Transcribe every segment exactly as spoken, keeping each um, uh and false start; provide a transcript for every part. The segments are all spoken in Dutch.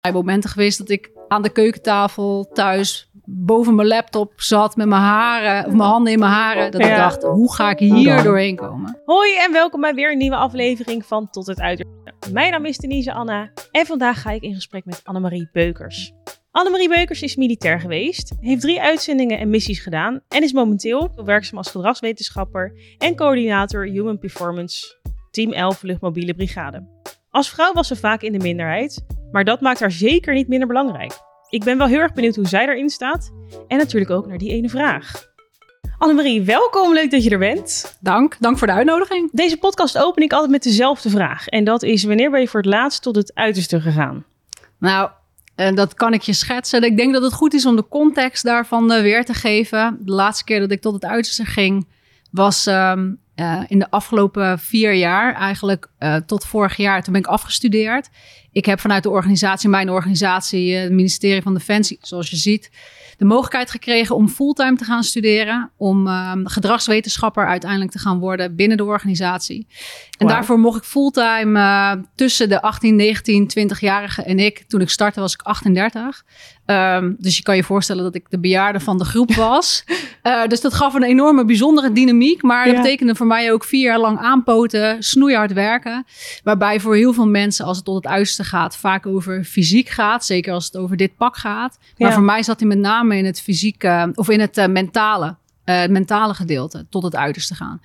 Er zijn momenten geweest dat ik aan de keukentafel thuis boven mijn laptop zat met mijn haren, of mijn handen in mijn haren. Dat ja. ik dacht, hoe ga ik hier doorheen komen? Hoi en welkom bij weer een nieuwe aflevering van Tot het Uiterste. Mijn naam is Denise Anna en vandaag ga ik in gesprek met Annemarie Beukers. Annemarie Beukers is militair geweest, heeft drie uitzendingen en missies gedaan en is momenteel werkzaam als gedragswetenschapper en coördinator Human Performance Team elf Luchtmobiele Brigade. Als vrouw was ze vaak in de minderheid, maar dat maakt haar zeker niet minder belangrijk. Ik ben wel heel erg benieuwd hoe zij daarin staat en natuurlijk ook naar die ene vraag. Annemarie, welkom. Leuk dat je er bent. Dank. Dank voor de uitnodiging. Deze podcast open ik altijd met dezelfde vraag. En dat is, wanneer ben je voor het laatst tot het uiterste gegaan? Nou, uh, dat kan ik je schetsen. Ik denk dat het goed is om de context daarvan uh, weer te geven. De laatste keer dat ik tot het uiterste ging was um, uh, in de afgelopen vier jaar. Eigenlijk uh, tot vorig jaar. Toen ben ik afgestudeerd. Ik heb vanuit de organisatie, mijn organisatie, het ministerie van Defensie, zoals je ziet, de mogelijkheid gekregen om fulltime te gaan studeren. Om uh, gedragswetenschapper uiteindelijk te gaan worden binnen de organisatie. En wow. daarvoor mocht ik fulltime uh, tussen de achttien, negentien, twintig-jarigen en ik. Toen ik startte was ik achtendertig. Um, dus je kan je voorstellen dat ik de bejaarde van de groep was. uh, dus dat gaf een enorme bijzondere dynamiek. Maar dat ja. betekende voor mij ook vier jaar lang aanpoten, snoeihard werken. Waarbij voor heel veel mensen, als het tot het uiterste gaat, vaak over fysiek gaat. Zeker als het over dit pak gaat. Maar ja. voor mij zat hij met name in het fysieke, of in het uh, mentale. Uh, het mentale gedeelte, tot het uiterste gaan.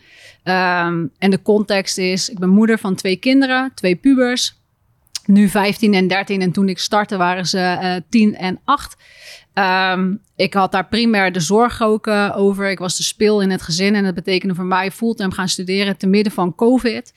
Um, en de context is, ik ben moeder van twee kinderen, twee pubers. Nu vijftien en dertien en toen ik startte waren ze uh, tien en acht. Um, ik had daar primair de zorg ook uh, over. Ik was de spil in het gezin en dat betekende voor mij fulltime gaan studeren te midden van COVID.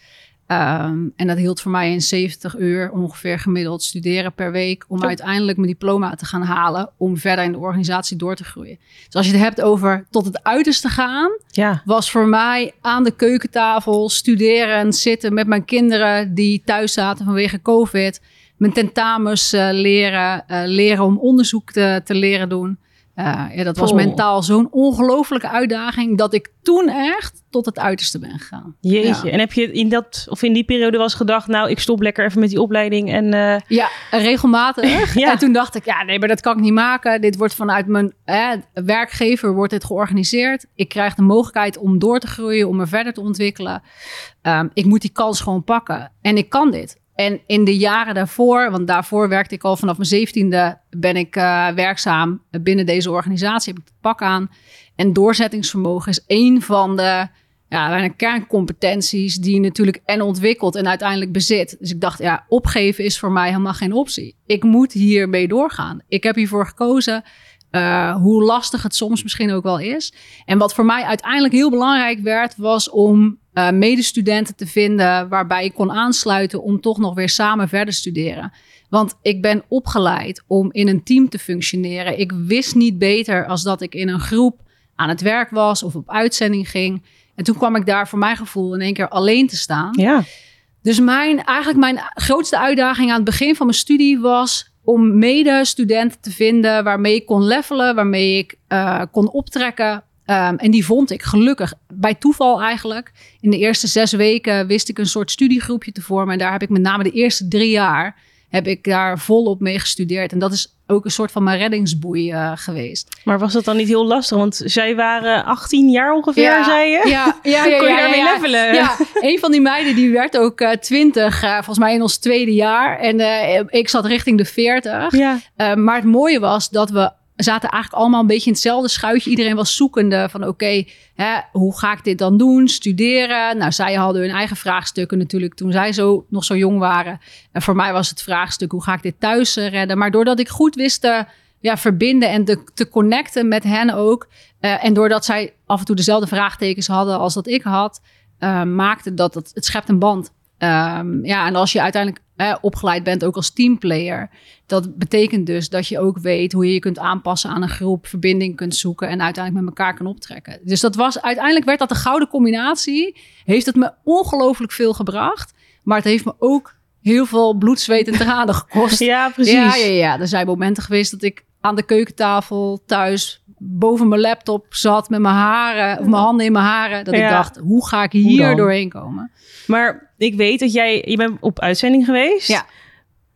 Um, en dat hield voor mij in zeventig uur ongeveer gemiddeld studeren per week om uiteindelijk mijn diploma te gaan halen om verder in de organisatie door te groeien. Dus als je het hebt over tot het uiterste gaan, ja. was voor mij aan de keukentafel studeren, zitten met mijn kinderen die thuis zaten vanwege COVID, mijn tentamens uh, leren, uh, leren om onderzoek te, te leren doen. Uh, ja, dat was oh. mentaal zo'n ongelofelijke uitdaging dat ik toen echt tot het uiterste ben gegaan. Jeetje. Ja. En heb je in dat of in die periode wel eens gedacht, nou, ik stop lekker even met die opleiding en uh... ja, regelmatig. ja. En toen dacht ik, ja, nee, maar dat kan ik niet maken. Dit wordt vanuit mijn eh, werkgever wordt dit georganiseerd. Ik krijg de mogelijkheid om door te groeien, om me verder te ontwikkelen. Um, ik moet die kans gewoon pakken. En ik kan dit. En in de jaren daarvoor, want daarvoor werkte ik al vanaf mijn zeventiende, ben ik uh, werkzaam binnen deze organisatie. Heb ik het pak aan. En doorzettingsvermogen is een van de ja, kerncompetenties die je natuurlijk en ontwikkelt en uiteindelijk bezit. Dus ik dacht, ja, opgeven is voor mij helemaal geen optie. Ik moet hiermee doorgaan. Ik heb hiervoor gekozen. Uh, hoe lastig het soms misschien ook wel is. En wat voor mij uiteindelijk heel belangrijk werd, was om uh, medestudenten te vinden waarbij ik kon aansluiten om toch nog weer samen verder studeren. Want ik ben opgeleid om in een team te functioneren. Ik wist niet beter als dat ik in een groep aan het werk was of op uitzending ging. En toen kwam ik daar voor mijn gevoel in één keer alleen te staan. Ja. Dus mijn, eigenlijk mijn grootste uitdaging aan het begin van mijn studie was om medestudenten te vinden waarmee ik kon levelen, waarmee ik uh, kon optrekken. Um, en die vond ik gelukkig bij toeval eigenlijk. In de eerste zes weken wist ik een soort studiegroepje te vormen. En daar heb ik met name de eerste drie jaar heb ik daar volop mee gestudeerd. En dat is ook een soort van mijn reddingsboei uh, geweest. Maar was dat dan niet heel lastig? Want zij waren achttien jaar ongeveer, ja, zei je? Ja, ja, ja. Kon je ja, daarmee ja, levelen? Ja, een van die meiden die werd ook uh, twintig, uh, volgens mij in ons tweede jaar. En uh, ik zat richting de veertig. Ja. Uh, maar het mooie was dat we zaten eigenlijk allemaal een beetje in hetzelfde schuitje. Iedereen was zoekende van oké, okay, hoe ga ik dit dan doen? Studeren. Nou, zij hadden hun eigen vraagstukken natuurlijk toen zij zo, nog zo jong waren. En voor mij was het vraagstuk, hoe ga ik dit thuis uh, redden? Maar doordat ik goed wist te ja, verbinden en te, te connecten met hen ook. Uh, en doordat zij af en toe dezelfde vraagtekens hadden als dat ik had, uh, maakte dat het, het schept een band. Um, ja, en als je uiteindelijk eh, opgeleid bent ook als teamplayer, dat betekent dus dat je ook weet hoe je je kunt aanpassen aan een groep, verbinding kunt zoeken en uiteindelijk met elkaar kan optrekken. Dus dat was uiteindelijk werd dat een gouden combinatie. Heeft het me ongelooflijk veel gebracht, maar het heeft me ook heel veel bloed, zweet en tranen gekost. Ja, precies. Ja, ja, ja. Er zijn momenten geweest dat ik aan de keukentafel thuis boven mijn laptop zat met mijn haren, of mijn handen in mijn haren. Dat ja. ik dacht, hoe ga ik hier doorheen komen? Maar ik weet dat jij, je bent op uitzending geweest. Ja.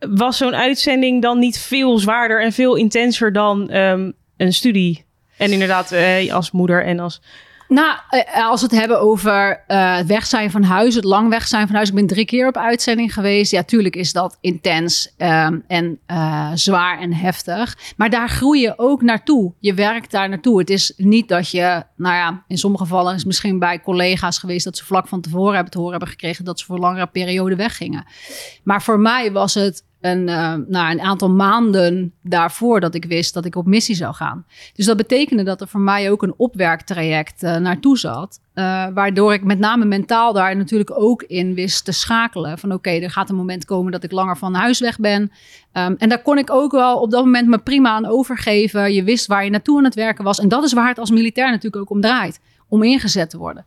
was zo'n uitzending dan niet veel zwaarder en veel intenser dan um, een studie? En inderdaad, uh, als moeder en als... Nou, als we het hebben over uh, het weg zijn van huis, het lang weg zijn van huis. Ik ben drie keer op uitzending geweest. Ja, tuurlijk is dat intens um, en uh, zwaar en heftig. Maar daar groei je ook naartoe. Je werkt daar naartoe. Het is niet dat je, nou ja, in sommige gevallen is het misschien bij collega's geweest dat ze vlak van tevoren hebben te horen hebben gekregen dat ze voor een langere periode weggingen. Maar voor mij was het Een, uh, nou, een aantal maanden daarvoor dat ik wist dat ik op missie zou gaan. Dus dat betekende dat er voor mij ook een opwerktraject uh, naartoe zat. Uh, waardoor ik met name mentaal daar natuurlijk ook in wist te schakelen. Van oké, okay, er gaat een moment komen dat ik langer van huis weg ben. Um, en daar kon ik ook wel op dat moment me prima aan overgeven. Je wist waar je naartoe aan het werken was. En dat is waar het als militair natuurlijk ook om draait. Om ingezet te worden.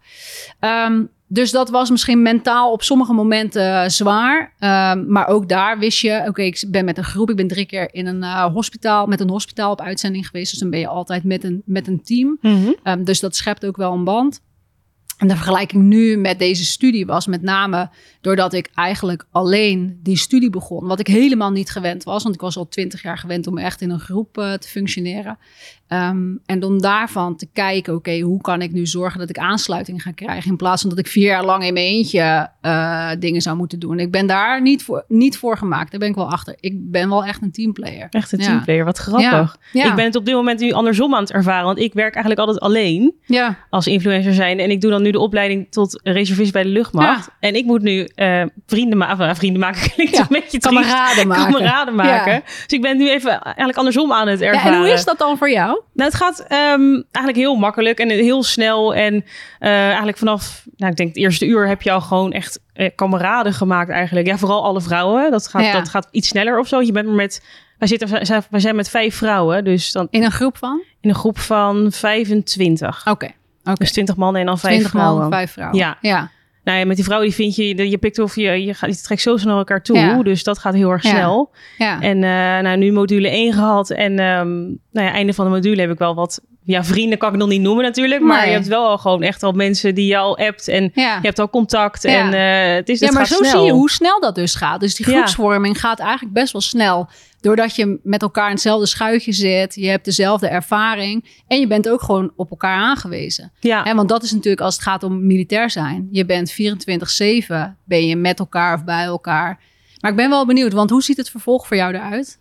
Um, Dus dat was misschien mentaal op sommige momenten uh, zwaar. Um, maar ook daar wist je, oké, okay, ik ben met een groep. Ik ben drie keer in een uh, hospitaal, met een hospitaal op uitzending geweest. Dus dan ben je altijd met een, met een team. Mm-hmm. Um, dus dat schept ook wel een band. En de vergelijking nu met deze studie was met name doordat ik eigenlijk alleen die studie begon. Wat ik helemaal niet gewend was, want ik was al twintig jaar gewend om echt in een groep uh, te functioneren. Um, en om daarvan te kijken, oké, okay, hoe kan ik nu zorgen dat ik aansluiting ga krijgen? In plaats van dat ik vier jaar lang in mijn eentje uh, dingen zou moeten doen. Ik ben daar niet voor, niet voor gemaakt, daar ben ik wel achter. Ik ben wel echt een teamplayer. Echt een ja. teamplayer, wat grappig. Ja. Ja. Ik ben het op dit moment nu andersom aan het ervaren, want ik werk eigenlijk altijd alleen ja. als influencer zijn. En ik doe dan nu de opleiding tot reservist bij de luchtmacht. Ja. En ik moet nu uh, vrienden, ma- uh, vrienden maken, klinkt ja. een beetje kameraden maken. Kameraden maken. Ja. Dus ik ben nu even eigenlijk andersom aan het ervaren. Ja, en hoe is dat dan voor jou? Nou, het gaat um, eigenlijk heel makkelijk en heel snel. En uh, eigenlijk vanaf, nou, ik denk het eerste uur heb je al gewoon echt uh, kameraden gemaakt eigenlijk. Ja, vooral alle vrouwen. Dat gaat, ja. dat gaat iets sneller of zo. Je bent maar met, wij, zitten, wij zijn met vijf vrouwen. Dus dan, in een groep van? In een groep van vijfentwintig. Oké. Okay. Okay. Dus twintig mannen en dan vijf twintig vrouwen. twintig man, vijf vrouwen. Ja. ja. Nou ja, met die vrouwen die vind je, je pikt of je, je, gaat, je trekt zo snel naar elkaar toe. Ja. Dus dat gaat heel erg snel. Ja. Ja. En uh, nou, nu module één gehad. En um, nou ja, einde van de module heb ik wel wat... Ja, vrienden kan ik nog niet noemen natuurlijk. Maar nee. je hebt wel al gewoon echt al mensen die je al appt. En ja. je hebt al contact. Ja. En uh, het is Ja, het maar gaat zo snel. zie je hoe snel dat dus gaat. Dus die groepsvorming ja. gaat eigenlijk best wel snel. Doordat je met elkaar in hetzelfde schuitje zit. Je hebt dezelfde ervaring. En je bent ook gewoon op elkaar aangewezen. Ja. He, want dat is natuurlijk als het gaat om militair zijn. Je bent vierentwintig zeven. Ben je met elkaar of bij elkaar. Maar ik ben wel benieuwd. Want hoe ziet het vervolg voor jou eruit?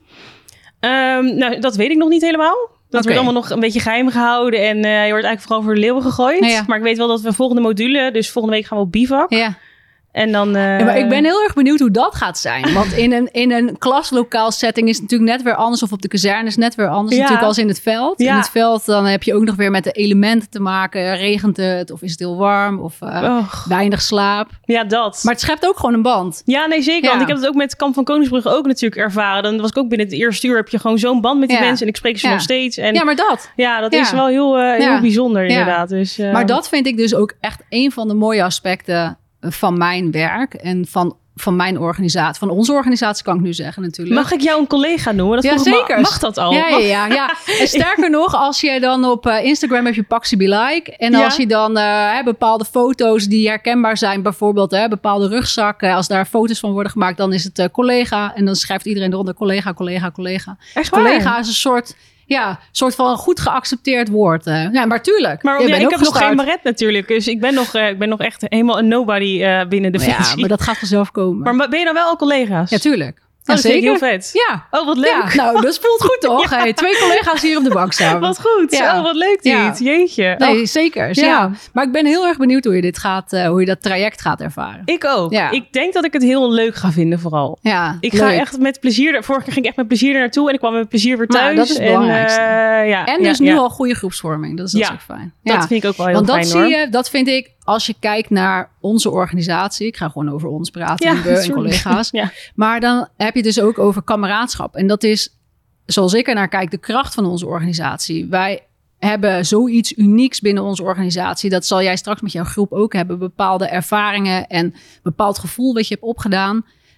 Um, nou, dat weet ik nog niet helemaal. Dat okay. wordt allemaal nog een beetje geheim gehouden. En uh, je wordt eigenlijk vooral voor de leeuwen gegooid. Ja. Maar ik weet wel dat we volgende module... Dus volgende week gaan we op bivak. Ja. En dan... Uh... Ja, maar ik ben heel erg benieuwd hoe dat gaat zijn. Want in een, in een klaslokaal setting is het natuurlijk net weer anders. Of op de kazerne is net weer anders ja. natuurlijk als in het veld. Ja. In het veld dan heb je ook nog weer met de elementen te maken. Regent het? Of is het heel warm? Of uh, weinig slaap? Ja, dat. Maar het schept ook gewoon een band. Ja, nee, zeker. Ja. Want ik heb het ook met Kamp van Koningsbrugge ook natuurlijk ervaren. Dan was ik ook binnen het eerste uur heb je gewoon zo'n band met die ja. mensen. En ik spreek ze ja. nog steeds. En ja, maar dat. Ja, dat ja. is wel heel, uh, heel ja. bijzonder inderdaad. Ja. Dus, uh... Maar dat vind ik dus ook echt een van de mooie aspecten van mijn werk en van, van mijn organisatie. Van onze organisatie kan ik nu zeggen natuurlijk. Mag ik jou een collega noemen? Dat ja, zeker. Mag dat al? Ja, ja, ja, ja. En sterker nog, als je dan op uh, Instagram heb je Paxi Be Like. En als ja. je dan uh, bepaalde foto's die herkenbaar zijn, bijvoorbeeld hè, bepaalde rugzakken, als daar foto's van worden gemaakt, dan is het uh, collega. En dan schrijft iedereen eronder collega, collega, collega. Echt collega waar? is een soort... Ja, een soort van een goed geaccepteerd woord. Uh. Ja, maar tuurlijk. Maar ja, ik heb gestart. nog geen Maret natuurlijk. Dus ik ben nog, uh, ik ben nog echt helemaal een nobody uh, binnen de functie. Ja, maar dat gaat vanzelf komen. Maar ben je dan wel al collega's? Ja, tuurlijk. Ja, dat zeker. Vind ik heel vet. Ja. Oh, wat leuk. Ja, nou, dat voelt goed, toch? Ja. Hey, twee collega's hier op de bank staan. Wat goed. Ja. Oh, wat leuk dit. Ja. Jeetje. Nee, oh. zeker. Ja. ja. Maar ik ben heel erg benieuwd hoe je dit gaat, uh, hoe je dat traject gaat ervaren. Ik ook. Ja. Ik denk dat ik het heel leuk ga vinden vooral. Ja, ik leuk. ga echt met plezier... Vorige keer ging ik echt met plezier er naartoe en ik kwam met plezier weer thuis. Nou, dat is het belangrijkste. En, uh, ja, en dus ja, nu ja. al goede groepsvorming. Dat is, dat ja, is ook fijn. Dat ja. vind ik ook wel heel Want fijn, dat hoor. zie je, dat vind ik... Als je kijkt naar onze organisatie... Ik ga gewoon over ons praten, ja, en, en collega's. Ja. Maar dan heb je dus ook over kameraadschap. En dat is, zoals ik er naar kijk, de kracht van onze organisatie. Wij hebben zoiets unieks binnen onze organisatie. Dat zal jij straks met jouw groep ook hebben. Bepaalde ervaringen en bepaald gevoel wat je hebt opgedaan.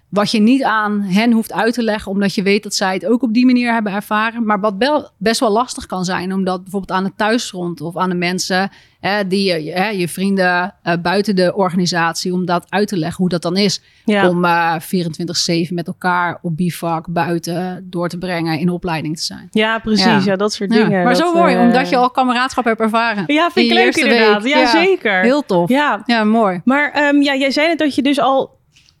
wat je niet aan hen hoeft uit te leggen, omdat je weet dat zij het ook op die manier hebben ervaren. Maar wat bel, best wel lastig kan zijn, omdat bijvoorbeeld aan het thuisfront of aan de mensen, hè, die je, je vrienden uh, buiten de organisatie, om dat uit te leggen hoe dat dan is. Ja. Om uh, vierentwintig zeven met elkaar op bivak buiten door te brengen in opleiding te zijn. Ja, precies. Ja, ja dat soort dingen. Ja, maar dat, zo mooi, uh, omdat je al kameraadschap hebt ervaren. Ja, vind ik leuk inderdaad. Ja, ja, zeker. Heel tof. Ja, ja mooi. Maar um, ja, jij zei net dat je dus al...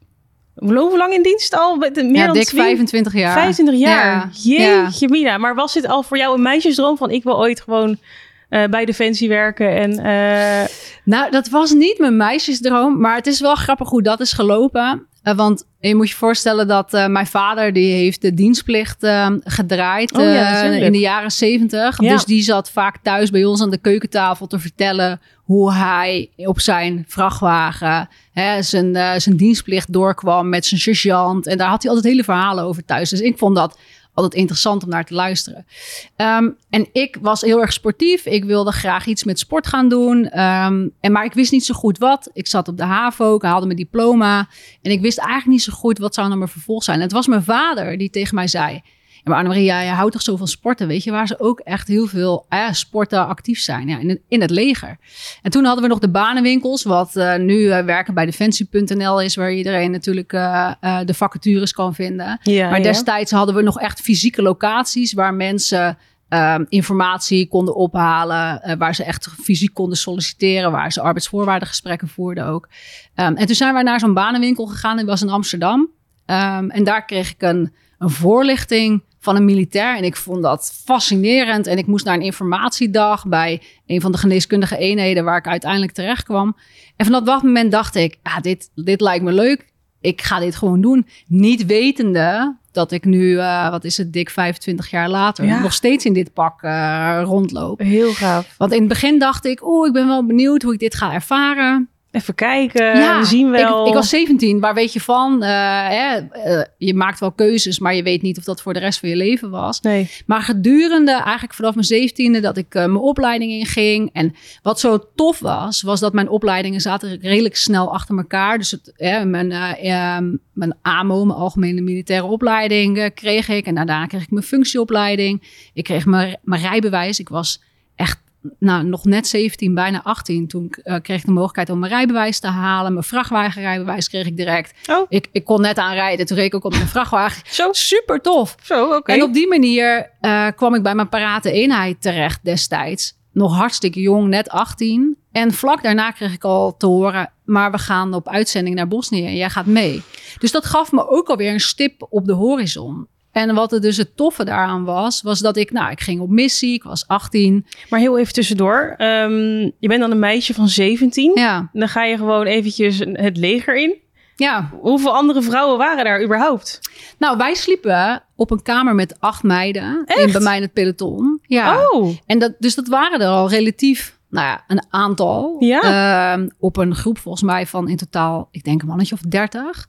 Hoe lang in dienst al? Meer ja, dan dik vijfentwintig jaar. vijfentwintig jaar. Ja. Jeetje, ja. Mina. Maar was dit al voor jou een meisjesdroom van ik wil ooit gewoon uh, bij Defensie werken? En, uh... Nou, dat was niet mijn meisjesdroom, maar het is wel grappig hoe dat is gelopen. Uh, want je moet je voorstellen dat uh, mijn vader, die heeft de dienstplicht uh, gedraaid oh, ja, uh, in de jaren zeventig. Ja. Dus die zat vaak thuis bij ons aan de keukentafel te vertellen hoe hij op zijn vrachtwagen hè, zijn, uh, zijn dienstplicht doorkwam met zijn sergeant. En daar had hij altijd hele verhalen over thuis. Dus ik vond dat altijd interessant om naar te luisteren. Um, en ik was heel erg sportief. Ik wilde graag iets met sport gaan doen. Um, en, maar ik wist niet zo goed wat. Ik zat op de HAVO, ik haalde mijn diploma. En ik wist eigenlijk niet zo goed wat zou nou mijn vervolg zijn. En het was mijn vader die tegen mij zei... Ja, maar Annemarie, ja, je houdt toch zo van sporten, weet je, waar ze ook echt heel veel eh, sporten actief zijn, ja, in, het, in het leger. En toen hadden we nog de banenwinkels, wat uh, nu uh, werken bij defensie punt n l is, waar iedereen natuurlijk uh, uh, de vacatures kan vinden. Ja, maar destijds ja. hadden we nog echt fysieke locaties waar mensen uh, informatie konden ophalen, uh, waar ze echt fysiek konden solliciteren, waar ze arbeidsvoorwaardengesprekken voerden ook. Um, en toen zijn we naar zo'n banenwinkel gegaan, die was in Amsterdam. Um, en daar kreeg ik een, een voorlichting van een militair. En ik vond dat fascinerend. En ik moest naar een informatiedag bij een van de geneeskundige eenheden waar ik uiteindelijk terecht kwam. En vanaf dat moment dacht ik, ja, dit, dit lijkt me leuk. Ik ga dit gewoon doen. Niet wetende dat ik nu, uh, wat is het, dik vijfentwintig jaar later, ja. nog steeds in dit pak uh, rondloop. Heel gaaf. Want in het begin dacht ik, oh, ik ben wel benieuwd hoe ik dit ga ervaren. Even kijken, ja, we zien wel. Ik, ik was zeventien, waar weet je van? Uh, hè, uh, je maakt wel keuzes, maar je weet niet of dat voor de rest van je leven was. Nee. Maar gedurende, eigenlijk vanaf mijn zeventiende, dat ik uh, mijn opleiding inging. En wat zo tof was, was dat mijn opleidingen zaten redelijk snel achter elkaar. Dus het, hè, mijn, uh, uh, mijn A M O, mijn algemene militaire opleiding, uh, kreeg ik. En daarna kreeg ik mijn functieopleiding. Ik kreeg mijn, mijn rijbewijs. Ik was echt... Nou, nog net zeventien, bijna achttien. Toen uh, kreeg ik de mogelijkheid om mijn rijbewijs te halen. Mijn vrachtwagenrijbewijs kreeg ik direct. Oh. Ik, ik kon net aanrijden. Toen reed ik ook op mijn vrachtwagen. Zo. Super tof. Zo, oké. Okay. En op die manier uh, kwam ik bij mijn parate eenheid terecht destijds. Nog hartstikke jong, net achttien. En vlak daarna kreeg ik al te horen... maar we gaan op uitzending naar Bosnië en jij gaat mee. Dus dat gaf me ook alweer een stip op de horizon. En wat er dus het toffe daaraan was, was dat ik, nou, ik ging op missie, ik was achttien. Maar heel even tussendoor, um, je bent dan een meisje van zeventien. Ja. En dan ga je gewoon eventjes het leger in. Ja. Hoeveel andere vrouwen waren daar überhaupt? Nou, wij sliepen op een kamer met acht meiden. In, bij mij in het peloton. Ja. Oh. En dat, dus dat waren er al relatief, nou ja, een aantal. Ja. Um, op een groep volgens mij van in totaal, ik denk een mannetje of dertig.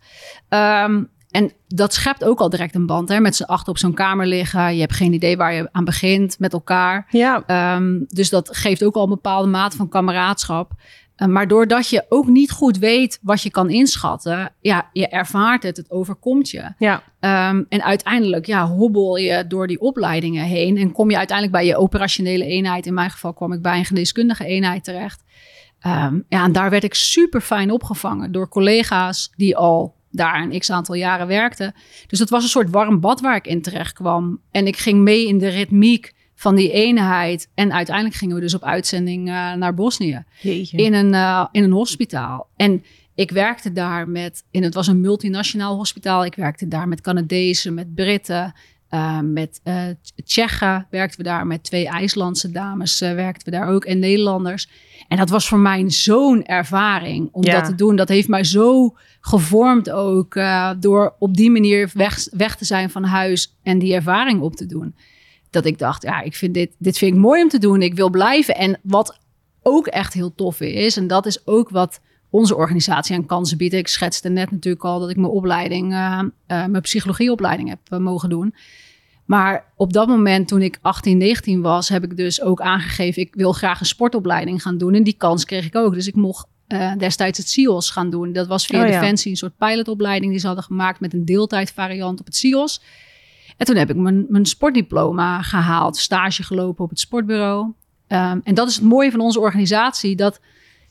Um, En dat schept ook al direct een band. Hè? Met z'n acht op zo'n kamer liggen. Je hebt geen idee waar je aan begint met elkaar. Ja. Um, dus dat geeft ook al een bepaalde mate van kameraadschap. Uh, maar doordat je ook niet goed weet wat je kan inschatten. Ja, je ervaart het, het overkomt je. Ja. Um, en uiteindelijk ja, hobbel je door die opleidingen heen. En kom je uiteindelijk bij je operationele eenheid. In mijn geval kwam ik bij een geneeskundige eenheid terecht. Um, ja, en daar werd ik super fijn opgevangen door collega's die al... daar een x-aantal jaren werkte. Dus dat was een soort warm bad waar ik in terecht kwam. En ik ging mee in de ritmiek van die eenheid. En uiteindelijk gingen we dus op uitzending uh, naar Bosnië. Jeetje. In een, uh, in een hospitaal. En ik werkte daar met... En het was een multinationaal hospitaal. Ik werkte daar met Canadezen, met Britten... Uh, met uh, Tsjechen werkten we daar. Met twee IJslandse dames uh, werkten we daar ook. En Nederlanders. En dat was voor mij zo'n ervaring om ja. dat te doen. Dat heeft mij zo gevormd ook. Uh, door op die manier weg, weg te zijn van huis. En die ervaring op te doen. Dat ik dacht, ja, ik vind dit, dit vind ik mooi om te doen. Ik wil blijven. En wat ook echt heel tof is. En dat is ook wat... onze organisatie aan kansen biedt. Ik schetste net natuurlijk al dat ik mijn opleiding, uh, uh, mijn psychologieopleiding heb uh, mogen doen. Maar op dat moment, toen ik achttien, negentien was, heb ik dus ook aangegeven, ik wil graag een sportopleiding gaan doen. En die kans kreeg ik ook. Dus ik mocht uh, destijds het S I O S gaan doen. Dat was via oh, ja. Defensie een soort pilotopleiding die ze hadden gemaakt met een deeltijdvariant op het S I O S. En toen heb ik mijn, mijn sportdiploma gehaald, stage gelopen op het sportbureau. Um, en dat is het mooie van onze organisatie, dat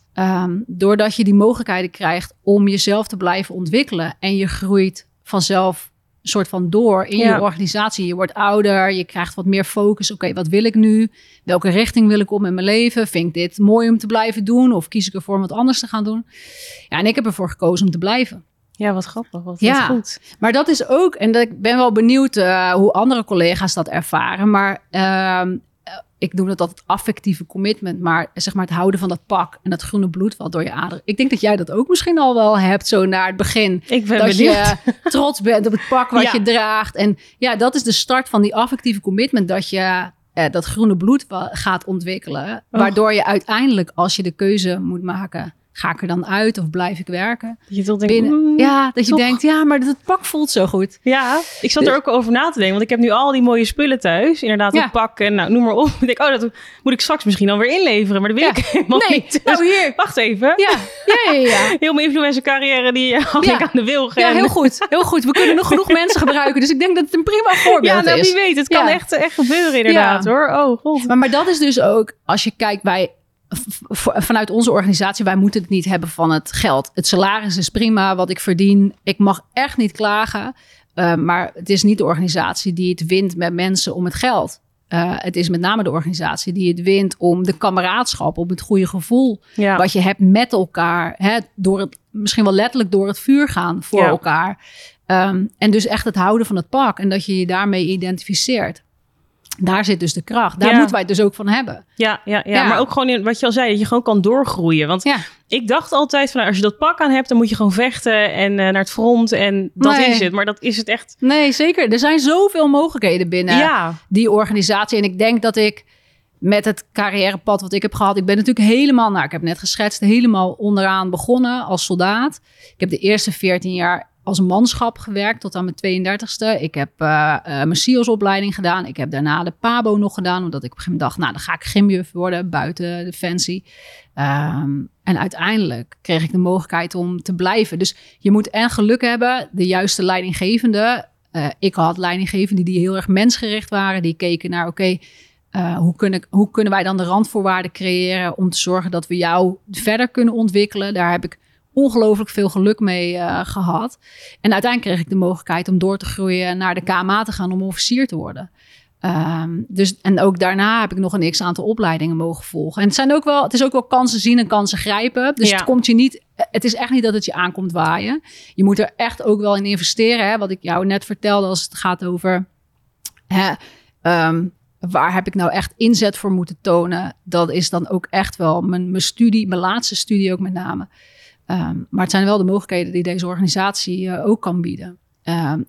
um, doordat je die mogelijkheden krijgt om jezelf te blijven ontwikkelen en je groeit vanzelf een soort van door in ja. je organisatie. Je wordt ouder, je krijgt wat meer focus. Oké, okay, wat wil ik nu? Welke richting wil ik op in mijn leven? Vind ik dit mooi om te blijven doen? Of kies ik ervoor om wat anders te gaan doen? Ja, en ik heb ervoor gekozen om te blijven. Ja, wat grappig. Wat, ja, wat goed. Maar dat is ook, en dat, ik ben wel benieuwd uh, hoe andere collega's dat ervaren. Maar uh, ik noem dat altijd affectieve commitment. Maar zeg maar het houden van dat pak en dat groene bloed wat door je aderen. Ik denk dat jij dat ook misschien al wel hebt, zo naar het begin. Ik ben dat benieuwd. je trots bent op het pak wat ja. je draagt. En ja, dat is de start van die affectieve commitment. Dat je uh, dat groene bloed gaat ontwikkelen. Oh. Waardoor je uiteindelijk, als je de keuze moet maken, ga ik er dan uit of blijf ik werken? Dat je toch denkt, Binnen, mm, ja, dat je toch? denkt, ja, maar het pak voelt zo goed. Ja, ik zat er ook over na te denken. Want ik heb nu al die mooie spullen thuis. Inderdaad, ja. het pak en nou, noem maar op. Ik denk, oh, dat moet ik straks misschien dan weer inleveren. Maar dat wil ja. ik helemaal nee. niet. Dus, nou, hier. Wacht even. Ja, ja, ja. ja. Heel mijn influencer carrière die had ja. ik aan de wilg. Ja, heel goed. Heel goed. We kunnen nog genoeg mensen gebruiken. Dus ik denk dat het een prima voorbeeld ja, nou, is. wie weet. Het kan ja. echt, echt gebeuren inderdaad ja. hoor. Oh, god. Maar, maar dat is dus ook, als je kijkt bij... vanuit onze organisatie, wij moeten het niet hebben van het geld. Het salaris is prima, wat ik verdien. Ik mag echt niet klagen. Uh, maar het is niet de organisatie die het wint met mensen om het geld. Uh, het is met name de organisatie die het wint om de kameraadschap, om het goede gevoel ja. wat je hebt met elkaar. Hè, door het, misschien wel letterlijk door het vuur gaan voor ja. elkaar. Um, en dus echt het houden van het pak en dat je je daarmee identificeert. Daar zit dus de kracht. Daar ja. moeten wij het dus ook van hebben. Ja, ja, ja. ja. maar ook gewoon in wat je al zei, dat je gewoon kan doorgroeien. Want ja. ik dacht altijd van, nou, als je dat pak aan hebt, dan moet je gewoon vechten en uh, naar het front en dat nee. is het. Maar dat is het echt. Nee, zeker. Er zijn zoveel mogelijkheden binnen ja. die organisatie. En ik denk dat ik met het carrièrepad wat ik heb gehad, ik ben natuurlijk helemaal, nou, ik heb net geschetst, helemaal onderaan begonnen als soldaat. Ik heb de eerste veertien jaar als manschap gewerkt tot aan mijn tweeëndertigste. Ik heb uh, uh, mijn S I O S-opleiding gedaan. Ik heb daarna de P A B O nog gedaan, omdat ik op een gegeven moment dacht, nou, dan ga ik gymjuf worden buiten Defensie. Um, en uiteindelijk kreeg ik de mogelijkheid om te blijven. Dus je moet en geluk hebben, de juiste leidinggevende. Uh, ik had leidinggevenden die heel erg mensgericht waren. Die keken naar, oké, okay, uh, hoe, kun hoe kunnen wij dan de randvoorwaarden creëren om te zorgen dat we jou verder kunnen ontwikkelen. Daar heb ik ongelooflijk veel geluk mee uh, gehad. En uiteindelijk kreeg ik de mogelijkheid om door te groeien naar de K M A te gaan om officier te worden. Um, dus, en ook daarna heb ik nog een x-aantal opleidingen mogen volgen. En het, zijn ook wel, het is ook wel kansen zien en kansen grijpen. Dus ja. het komt je niet, het is echt niet dat het je aankomt waaien. Je moet er echt ook wel in investeren. Hè? Wat ik jou net vertelde als het gaat over hè, um, waar heb ik nou echt inzet voor moeten tonen. Dat is dan ook echt wel mijn, mijn studie, mijn laatste studie ook met name. Um, maar het zijn wel de mogelijkheden die deze organisatie uh, ook kan bieden. Um,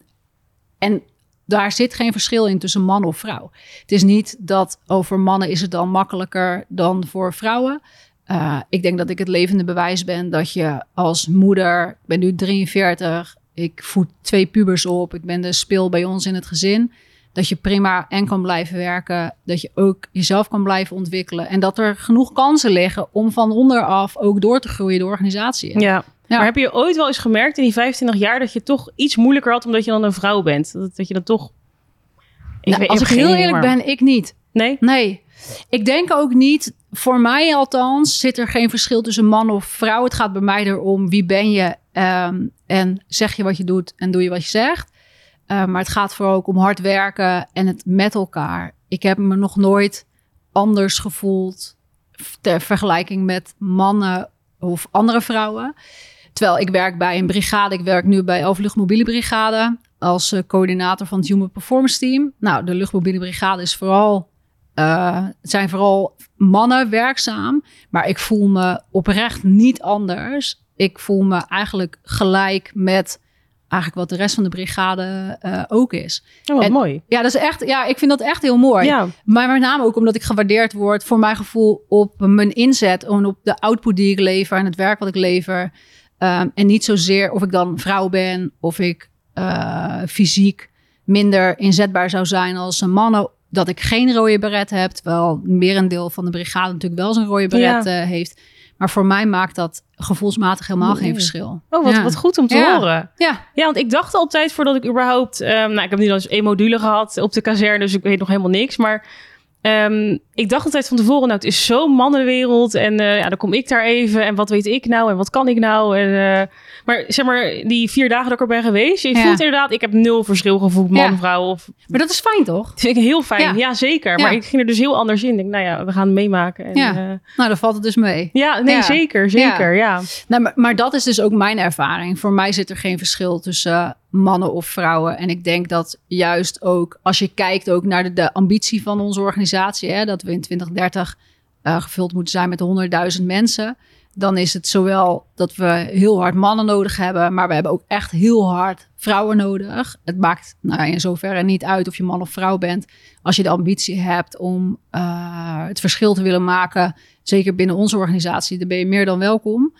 en daar zit geen verschil in tussen man of vrouw. Het is niet dat over mannen is het dan makkelijker dan voor vrouwen. Uh, ik denk dat ik het levende bewijs ben dat je als moeder, ik ben nu drieënveertig, ik voed twee pubers op, ik ben de spil bij ons in het gezin, dat je prima en kan blijven werken, dat je ook jezelf kan blijven ontwikkelen en dat er genoeg kansen liggen om van onderaf ook door te groeien de organisatie. In. Ja. Ja. Maar heb je ooit wel eens gemerkt in die vijfentwintig jaar dat je toch iets moeilijker had omdat je dan een vrouw bent? Dat, dat je dan toch... Ik nou, weet, als ik heel eerlijk maar... ben, ik niet. Nee? Nee. Ik denk ook niet, voor mij althans, zit er geen verschil tussen man of vrouw. Het gaat bij mij erom wie ben je um, en zeg je wat je doet en doe je wat je zegt. Uh, maar het gaat vooral ook om hard werken en het met elkaar. Ik heb me nog nooit anders gevoeld ter vergelijking met mannen of andere vrouwen. Terwijl ik werk bij een brigade. Ik werk nu bij elf Luchtmobiele Brigade als uh, coördinator van het Human Performance Team. Nou, de Luchtmobiele Brigade is vooral, uh, zijn vooral mannen werkzaam. Maar ik voel me oprecht niet anders. Ik voel me eigenlijk gelijk met eigenlijk wat de rest van de brigade uh, ook is. Oh, wat en, mooi. Ja, dat is echt. Ja, ik vind dat echt heel mooi. Ja. Maar met name ook omdat ik gewaardeerd word voor mijn gevoel op mijn inzet en op de output die ik lever en het werk wat ik lever. Um, en niet zozeer of ik dan vrouw ben of ik uh, fysiek minder inzetbaar zou zijn als een man. Dat ik geen rode beret heb, terwijl merendeel van de brigade natuurlijk wel zijn rode beret ja. uh, heeft. Maar voor mij maakt dat gevoelsmatig helemaal Nee. geen verschil. Oh, wat, Ja. wat goed om te Ja. horen. Ja, Ja, want ik dacht altijd voordat ik überhaupt... Um, nou, ik heb nu al eens één module gehad op de kazerne, dus ik weet nog helemaal niks. Maar um, ik dacht altijd van tevoren, nou, het is zo'n mannenwereld. En uh, ja, dan kom ik daar even. En wat weet ik nou? En wat kan ik nou? En, uh, maar zeg maar, die vier dagen dat ik er ben geweest... Je Ja. voelt inderdaad, ik heb nul verschil gevoeld, man, Ja. vrouw. Of, maar dat is fijn, toch? dat vind ik heel fijn. Ja, Ja. zeker. Ja. Maar ik ging er dus heel anders in. Ik denk, nou ja, we gaan het meemaken. En, Ja. uh, Nou, dan valt het dus mee. ja, nee, Ja. zeker. Zeker, ja. Nou, maar, maar dat is dus ook mijn ervaring. Voor mij zit er geen verschil tussen uh, mannen of vrouwen. En ik denk dat juist ook, als je kijkt ook naar de, de ambitie van onze organisatie... Hè, dat we in twintig dertig uh, gevuld moeten zijn met honderdduizend mensen... dan is het zowel dat we heel hard mannen nodig hebben... maar we hebben ook echt heel hard vrouwen nodig. Het maakt nou, in zoverre niet uit of je man of vrouw bent... als je de ambitie hebt om uh, het verschil te willen maken... zeker binnen onze organisatie, dan ben je meer dan welkom...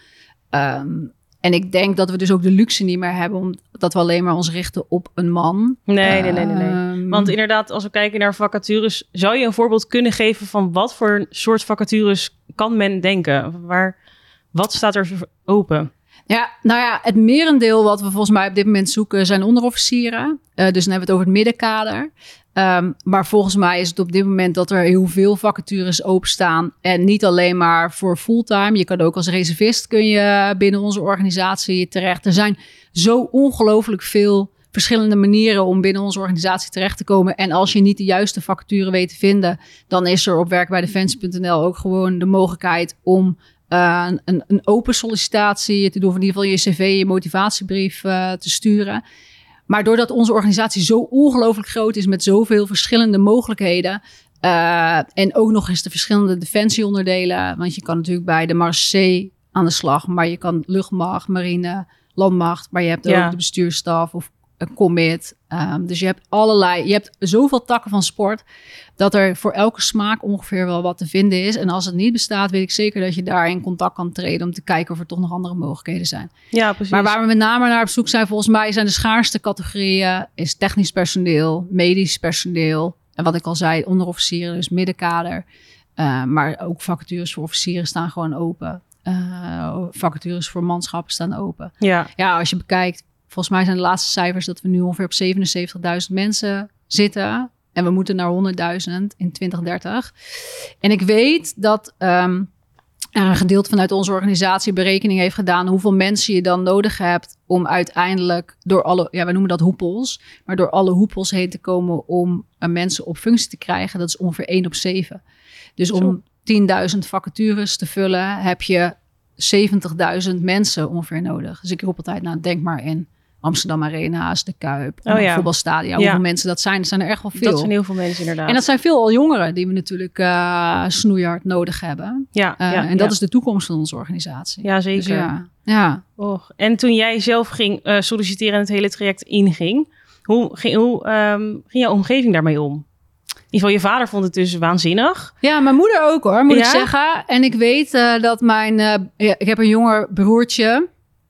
Um, en ik denk dat we dus ook de luxe niet meer hebben... omdat we alleen maar ons richten op een man. Nee, nee, nee, nee. nee. Um, Want inderdaad, als we kijken naar vacatures... zou je een voorbeeld kunnen geven van wat voor soort vacatures kan men denken? Waar, wat staat er open? Ja, nou ja, het merendeel wat we volgens mij op dit moment zoeken... zijn onderofficieren. Uh, dus dan hebben we het over het middenkader. Um, maar volgens mij is het op dit moment dat er heel veel vacatures openstaan. En niet alleen maar voor fulltime. Je kan ook als reservist kun je binnen onze organisatie terecht. Er zijn zo ongelooflijk veel verschillende manieren om binnen onze organisatie terecht te komen. En als je niet de juiste vacature weet te vinden, dan is er op werkbijdefensie punt n l ook gewoon de mogelijkheid om uh, een, een open sollicitatie te doen. Of in ieder geval je cv, je motivatiebrief uh, te sturen. Maar doordat onze organisatie zo ongelooflijk groot is met zoveel verschillende mogelijkheden... Uh, en ook nog eens de verschillende defensieonderdelen... want je kan natuurlijk bij de Marseille aan de slag... maar je kan luchtmacht, marine, landmacht... maar je hebt ook Ja. de bestuursstaf of een commit. Um, dus je hebt allerlei... Je hebt zoveel takken van sport... dat er voor elke smaak ongeveer wel wat te vinden is. En als het niet bestaat, weet ik zeker dat je daar in contact kan treden... om te kijken of er toch nog andere mogelijkheden zijn. Ja, precies. Maar waar we met name naar op zoek zijn, volgens mij zijn de schaarste categorieën... is technisch personeel, medisch personeel... en wat ik al zei, onderofficieren, dus middenkader. Uh, maar ook vacatures voor officieren staan gewoon open. Uh, vacatures voor manschappen staan open. Ja. Ja, als je bekijkt, volgens mij zijn de laatste cijfers... dat we nu ongeveer op zevenenzeventigduizend mensen zitten... en we moeten naar honderdduizend in twintig dertig. En ik weet dat... Um, er een gedeelte vanuit onze organisatie berekening heeft gedaan... hoeveel mensen je dan nodig hebt om uiteindelijk door alle... ja, we noemen dat hoepels... maar door alle hoepels heen te komen om uh, mensen op functie te krijgen... dat is ongeveer één op zeven. Dus Zo. om tienduizend vacatures te vullen... heb je zeventigduizend mensen ongeveer nodig. Dus ik roep altijd, nou, denk maar in Amsterdam Arena's, de Kuip... Oh, ja. voetbalstadia, Ja. hoeveel mensen dat zijn. Er zijn er echt wel veel. Dat zijn heel veel mensen inderdaad. En dat zijn veel al jongeren die we natuurlijk uh, snoeihard nodig hebben. ja, Uh, ja, en dat ja. is de toekomst van onze organisatie. Ja, zeker. Dus ja, ja. Och. En toen jij zelf ging uh, solliciteren en het hele traject inging... hoe, ging, hoe um, ging jouw omgeving daarmee om? In ieder geval, je vader vond het dus waanzinnig. Ja, mijn moeder ook hoor, moet Ja? ik zeggen. En ik weet uh, dat mijn... Uh, ja, ik heb een jonger broertje...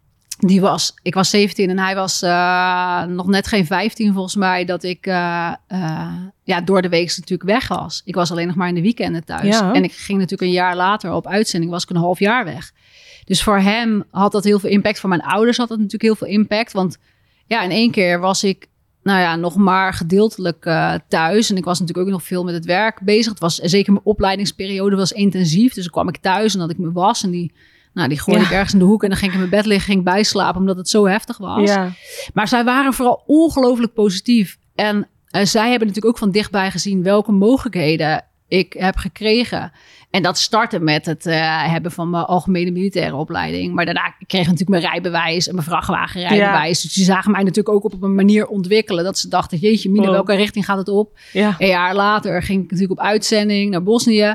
Die was, ik was zeventien en hij was uh, nog net geen vijftien volgens mij... dat ik uh, uh, ja, door de week natuurlijk weg was. Ik was alleen nog maar in de weekenden thuis. Ja. En ik ging natuurlijk een jaar later op uitzending... was ik een half jaar weg. Dus voor hem had dat heel veel impact. Voor mijn ouders had dat natuurlijk heel veel impact. Want ja, in één keer was ik... nou ja, nog maar gedeeltelijk uh, thuis. En ik was natuurlijk ook nog veel met het werk bezig. Het was, zeker mijn opleidingsperiode was intensief. Dus dan kwam ik thuis en had ik me was en die... Nou, die gooide Ja. ik ergens in de hoek en dan ging ik in mijn bed liggen, ging ik bijslapen omdat het zo heftig was. Ja. Maar zij waren vooral ongelooflijk positief. En uh, zij hebben natuurlijk ook van dichtbij gezien welke mogelijkheden ik heb gekregen. En dat startte met het uh, hebben van mijn algemene militaire opleiding. Maar daarna kreeg ik natuurlijk mijn rijbewijs en mijn vrachtwagenrijbewijs. Ja. Dus die zagen mij natuurlijk ook op een manier ontwikkelen dat ze dachten, jeetje Mine, Oh. welke richting gaat het op? Ja. Een jaar later ging ik natuurlijk op uitzending naar Bosnië.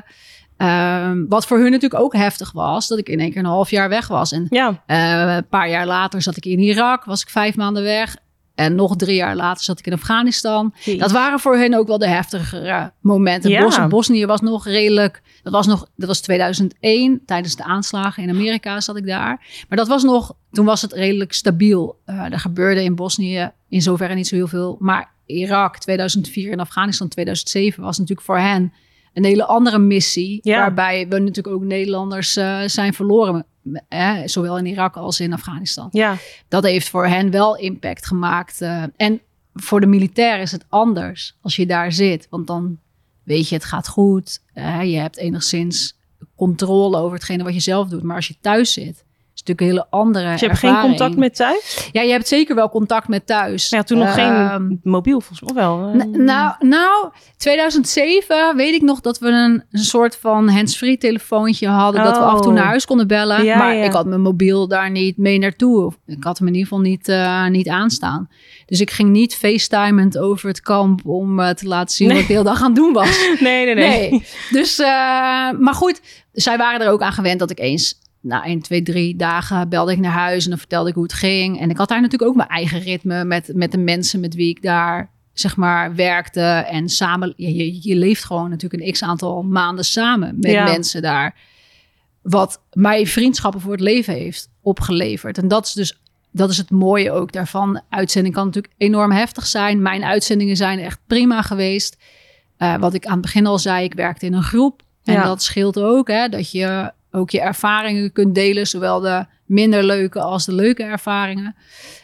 Um, wat voor hun natuurlijk ook heftig was, dat ik in één keer een half jaar weg was. En Ja. uh, een paar jaar later zat ik in Irak, was ik vijf maanden weg. En nog drie jaar later zat ik in Afghanistan. Jeez. Dat waren voor hen ook wel de heftigere momenten. Ja. Bos- Bosnië was nog redelijk... Dat was, nog, dat was tweeduizend één, tijdens de aanslagen in Amerika zat ik daar. Maar dat was nog... Toen was het redelijk stabiel. Uh, er gebeurde in Bosnië in zoverre niet zo heel veel. Maar Irak tweeduizend vier en Afghanistan tweeduizend zeven was natuurlijk voor hen... een hele andere missie. Ja. Waarbij we natuurlijk ook Nederlanders uh, zijn verloren. Eh, zowel in Irak als in Afghanistan. Ja. Dat heeft voor hen wel impact gemaakt. Uh, en voor de militair is het anders als je daar zit. Want dan weet je, het gaat goed. Uh, je hebt enigszins controle over hetgene wat je zelf doet. Maar als je thuis zit, is het natuurlijk een hele andere Dus je hebt ervaring. geen contact met thuis? Ja, je hebt zeker wel contact met thuis. Ja, toen nog Uh, geen mobiel, volgens mij wel. Uh, n- nou, nou, tweeduizend zeven weet ik nog dat we een, een soort van hands-free telefoontje hadden. Oh. Dat we af en toe naar huis konden bellen. Ja, maar ja. ik had mijn mobiel daar niet mee naartoe. Ik had hem in ieder geval niet, uh, niet aanstaan. Dus ik ging niet facetimend over het kamp om uh, te laten zien Nee. wat ik de hele dag aan het doen was. nee, nee, nee. Nee. Dus, uh, maar goed, zij waren er ook aan gewend dat ik eens... Na één, twee, drie dagen belde ik naar huis en dan vertelde ik hoe het ging. En ik had daar natuurlijk ook mijn eigen ritme met, met de mensen met wie ik daar, zeg maar, werkte. En samen, je, je, je leeft gewoon natuurlijk een x-aantal maanden samen met Ja. mensen daar. Wat mij vriendschappen voor het leven heeft opgeleverd. En dat is dus, dat is het mooie ook daarvan. Uitzending kan natuurlijk enorm heftig zijn. Mijn uitzendingen zijn echt prima geweest. Uh, wat ik aan het begin al zei, ik werkte in een groep. En Ja. dat scheelt ook, hè, dat je ook je ervaringen kunt delen. Zowel de minder leuke als de leuke ervaringen.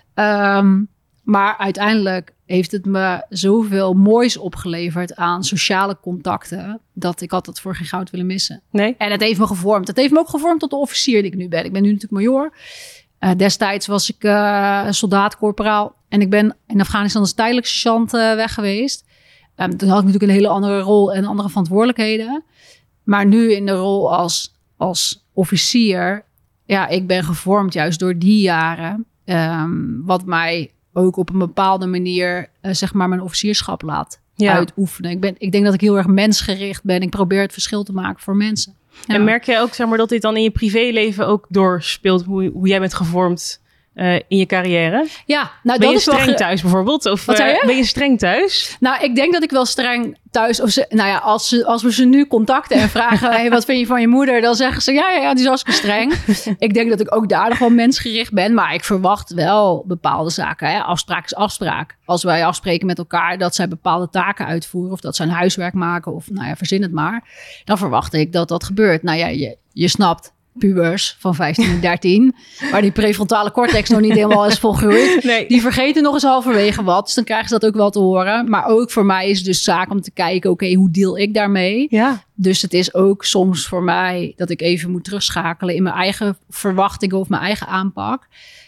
Um, maar uiteindelijk heeft het me zoveel moois opgeleverd aan sociale contacten, dat ik had dat voor geen goud willen missen. Nee? En het heeft me gevormd. Het heeft me ook gevormd tot de officier die ik nu ben. Ik ben nu natuurlijk majoor. Uh, destijds was ik uh, soldaat-korporaal. En ik ben in Afghanistan als tijdelijk sergeant uh, weg geweest. Um, toen had ik natuurlijk een hele andere rol en andere verantwoordelijkheden. Maar nu in de rol als, als officier, ja, ik ben gevormd juist door die jaren. Um, wat mij ook op een bepaalde manier, uh, zeg maar, mijn officierschap laat Ja. uitoefenen. Ik, ben, ik denk dat ik heel erg mensgericht ben. Ik probeer het verschil te maken voor mensen. Ja. En merk jij ook, zeg maar, dat dit dan in je privéleven ook doorspeelt, hoe, hoe jij bent gevormd uh, in je carrière? Ja, nou, Ben dat je is wel streng ge- thuis bijvoorbeeld? Of Wat zei je? uh, ben je streng thuis? Nou, ik denk dat ik wel streng thuis... Of ze, nou ja, als, ze, als we ze nu contacten en vragen... hey, wat vind je van je moeder? Dan zeggen ze, ja, ja, ja, die is hartstikke streng. Ik denk dat ik ook daar nog wel mensgericht ben. Maar ik verwacht wel bepaalde zaken. Hè? Afspraak is afspraak. Als wij afspreken met elkaar dat zij bepaalde taken uitvoeren... of dat zij een huiswerk maken of nou ja, verzin het maar... dan verwacht ik dat dat gebeurt. Nou ja, je, je snapt... pubers van vijftien en dertien... waar die prefrontale cortex nog niet helemaal is volgroeid. Nee. Die vergeten nog eens halverwege wat. Dus dan krijgen ze dat ook wel te horen. Maar ook voor mij is het dus zaak om te kijken... oké, okay, hoe deel ik daarmee? Ja. Dus het is ook soms voor mij... dat ik even moet terugschakelen... in mijn eigen verwachtingen of mijn eigen aanpak.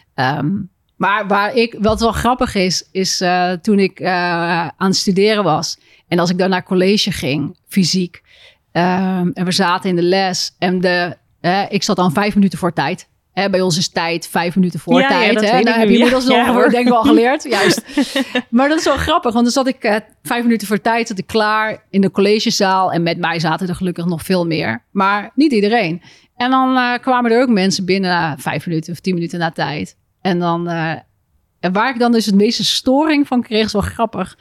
Um, maar waar ik, wat wel grappig is... is uh, toen ik uh, aan het studeren was... en als ik dan naar college ging, fysiek... Um, en we zaten in de les... en de Uh, ik zat dan vijf minuten voor tijd. Uh, bij ons is tijd vijf minuten voor ja, tijd. Ja, dat hè? weet Nou, ik heb nu. je inmiddels ja, nog, ja, hoor. denk ik wel geleerd. Juist. Maar dat is wel grappig, want dan zat ik uh, vijf minuten voor tijd, zat ik klaar in de collegezaal. En met mij zaten er gelukkig nog veel meer. Maar niet iedereen. En dan uh, kwamen er ook mensen binnen uh, vijf minuten of tien minuten na tijd. En dan, uh, en waar ik dan dus het meeste storing van kreeg, is wel grappig.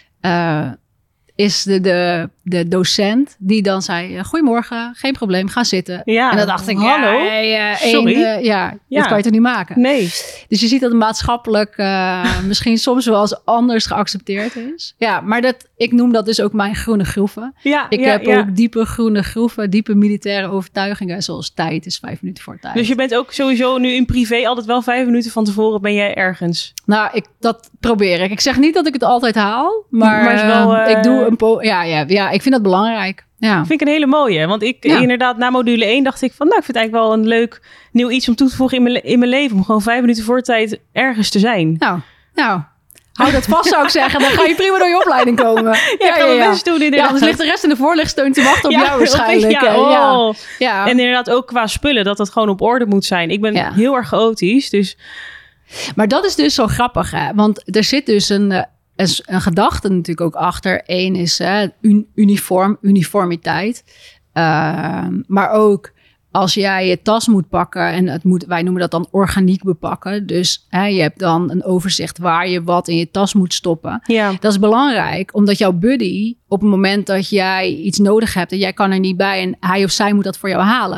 Uh, is de, de, de docent die dan zei... Goedemorgen, geen probleem, ga zitten. Ja, en dan dacht ik, hallo, ja, uh, sorry. Één, uh, ja, Ja. dat kan je toch niet maken? Nee. Dus je ziet dat het maatschappelijk uh, misschien soms wel eens anders geaccepteerd is. Ja, maar dat, ik noem dat dus ook mijn groene groeven. Ja, Ik ja, heb ja. ook diepe groene groeven, diepe militaire overtuigingen... zoals tijd is vijf minuten voor tijd. Dus je bent ook sowieso nu in privé altijd wel vijf minuten van tevoren ben jij ergens. Nou, ik, dat probeer ik. Ik zeg niet dat ik het altijd haal, maar, Maar is wel, uh, uh, ik doe een po- ja, ja, ja, ik vind dat belangrijk. Ja. Vind ik een hele mooie. Want ik Ja. inderdaad na module één dacht ik van... nou, ik vind het eigenlijk wel een leuk nieuw iets om toe te voegen in mijn, in mijn leven. Om gewoon vijf minuten voor tijd ergens te zijn. Nou, nou, hou dat vast zou ik zeggen. Dan ga je prima door je opleiding komen. Ja, ik ga mijn best doen Ja, inderdaad. anders ligt de rest in de voorlichtsteun te wachten op Ja, jou waarschijnlijk. Ja, hè. oh. ja. Ja. En inderdaad ook qua spullen, dat dat gewoon op orde moet zijn. Ik ben Ja. heel erg chaotisch, dus... Maar dat is dus zo grappig, hè? Want er zit dus een, uh, een, een gedachte natuurlijk ook achter. Eén is hè, un, uniform, uniformiteit. Uh, maar ook als jij je tas moet pakken... en het moet, wij noemen dat dan organiek bepakken. Dus hè, je hebt dan een overzicht waar je wat in je tas moet stoppen. Ja. Dat is belangrijk, omdat jouw buddy... op het moment dat jij iets nodig hebt en jij kan er niet bij... en hij of zij moet dat voor jou halen...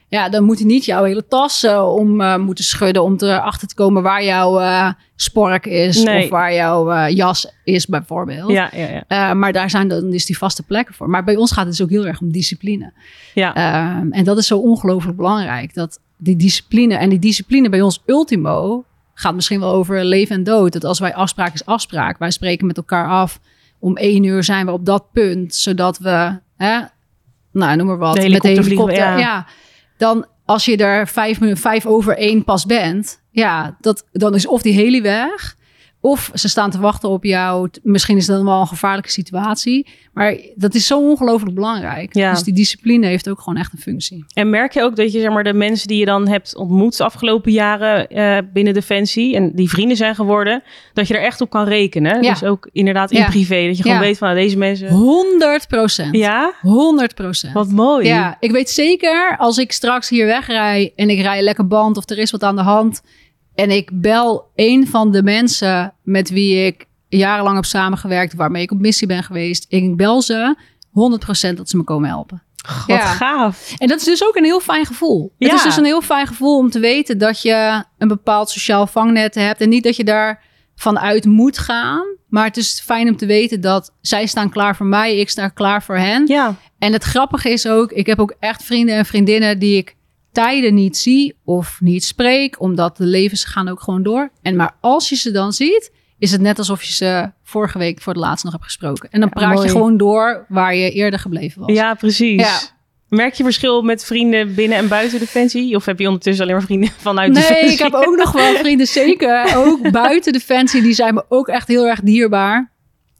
Ja, dan moet hij niet jouw hele tas uh, om uh, moeten schudden om erachter te komen waar jouw uh, spork is nee. of waar jouw uh, jas is bijvoorbeeld. Ja, ja, ja. Uh, maar daar zijn dan dus die vaste plekken voor. Maar bij ons gaat het dus ook heel erg om discipline. Ja. Uh, en dat is zo ongelooflijk belangrijk. Dat die discipline en die discipline bij ons ultimo gaat misschien wel over leven en dood. Dat als wij afspraak is afspraak. Wij spreken met elkaar af. Om één uur zijn we op dat punt, zodat we, hè, nou noem maar wat, de met de helikopter, ja. ja, dan als je er vijf minuten, vijf over één pas bent, ja, dat dan is of die heli weg, of ze staan te wachten op jou. Misschien is dat dan wel een gevaarlijke situatie, maar dat is zo ongelooflijk belangrijk. Ja. Dus die discipline heeft ook gewoon echt een functie. En merk je ook dat je zeg maar de mensen die je dan hebt ontmoet de afgelopen jaren uh, binnen Defensie en die vrienden zijn geworden, dat je er echt op kan rekenen. Ja. Dus ook inderdaad in ja. privé, dat je gewoon ja. weet van nou, deze mensen. honderd procent. Ja? honderd procent. Wat mooi. Ja, ik weet zeker als ik straks hier wegrij en ik rij lekker band of er is wat aan de hand. En ik bel een van de mensen met wie ik jarenlang heb samengewerkt, waarmee ik op missie ben geweest. Ik bel ze honderd procent dat ze me komen helpen. God, wat ja. gaaf. En dat is dus ook een heel fijn gevoel. Ja. Het is dus een heel fijn gevoel om te weten dat je een bepaald sociaal vangnet hebt. En niet dat je daar vanuit moet gaan. Maar het is fijn om te weten dat zij staan klaar voor mij. Ik sta klaar voor hen. Ja. En het grappige is ook, ik heb ook echt vrienden en vriendinnen die ik tijden niet zie of niet spreek, omdat de levens gaan ook gewoon door. En maar als je ze dan ziet, is het net alsof je ze vorige week voor het laatst nog hebt gesproken. En dan praat ja, je gewoon door waar je eerder gebleven was. Ja, precies. Ja. Merk je verschil met vrienden binnen en buiten Defensie? Of heb je ondertussen alleen maar vrienden vanuit nee, Defensie? Nee, ik heb ook nog wel vrienden, zeker. Ook buiten Defensie, die zijn me ook echt heel erg dierbaar.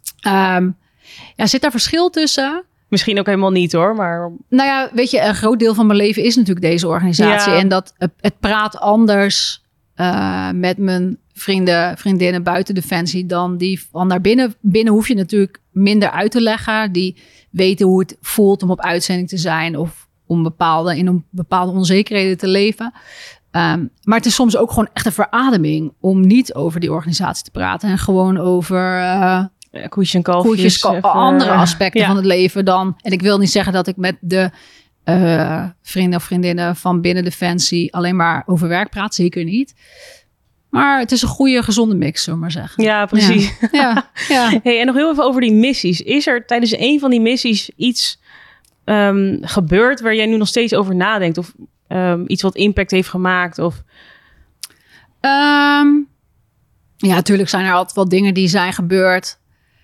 Um, ja, zit daar verschil tussen? Misschien ook helemaal niet hoor, maar... Nou ja, weet je, een groot deel van mijn leven is natuurlijk deze organisatie. Ja. En dat het praat anders uh, met mijn vrienden, vriendinnen buiten Defensie dan die van daar binnen. Binnen hoef je natuurlijk minder uit te leggen. Die weten hoe het voelt om op uitzending te zijn of om bepaalde, in een bepaalde onzekerheden te leven. Um, maar het is soms ook gewoon echt een verademing om niet over die organisatie te praten en gewoon over... Uh, Ja, koetjes en kalfjes. Koetjes, kal- even, andere aspecten ja. van het leven dan. En ik wil niet zeggen dat ik met de uh, vrienden of vriendinnen van binnen Defensie alleen maar over werk praat. Zeker niet. Maar het is een goede, gezonde mix, zullen we maar zeggen. Ja, precies. Ja. ja, ja. Hey, en nog heel even over die missies. Is er tijdens een van die missies iets um, gebeurd waar jij nu nog steeds over nadenkt? Of um, iets wat impact heeft gemaakt? Of... Um, ja, natuurlijk zijn er altijd wel dingen die zijn gebeurd.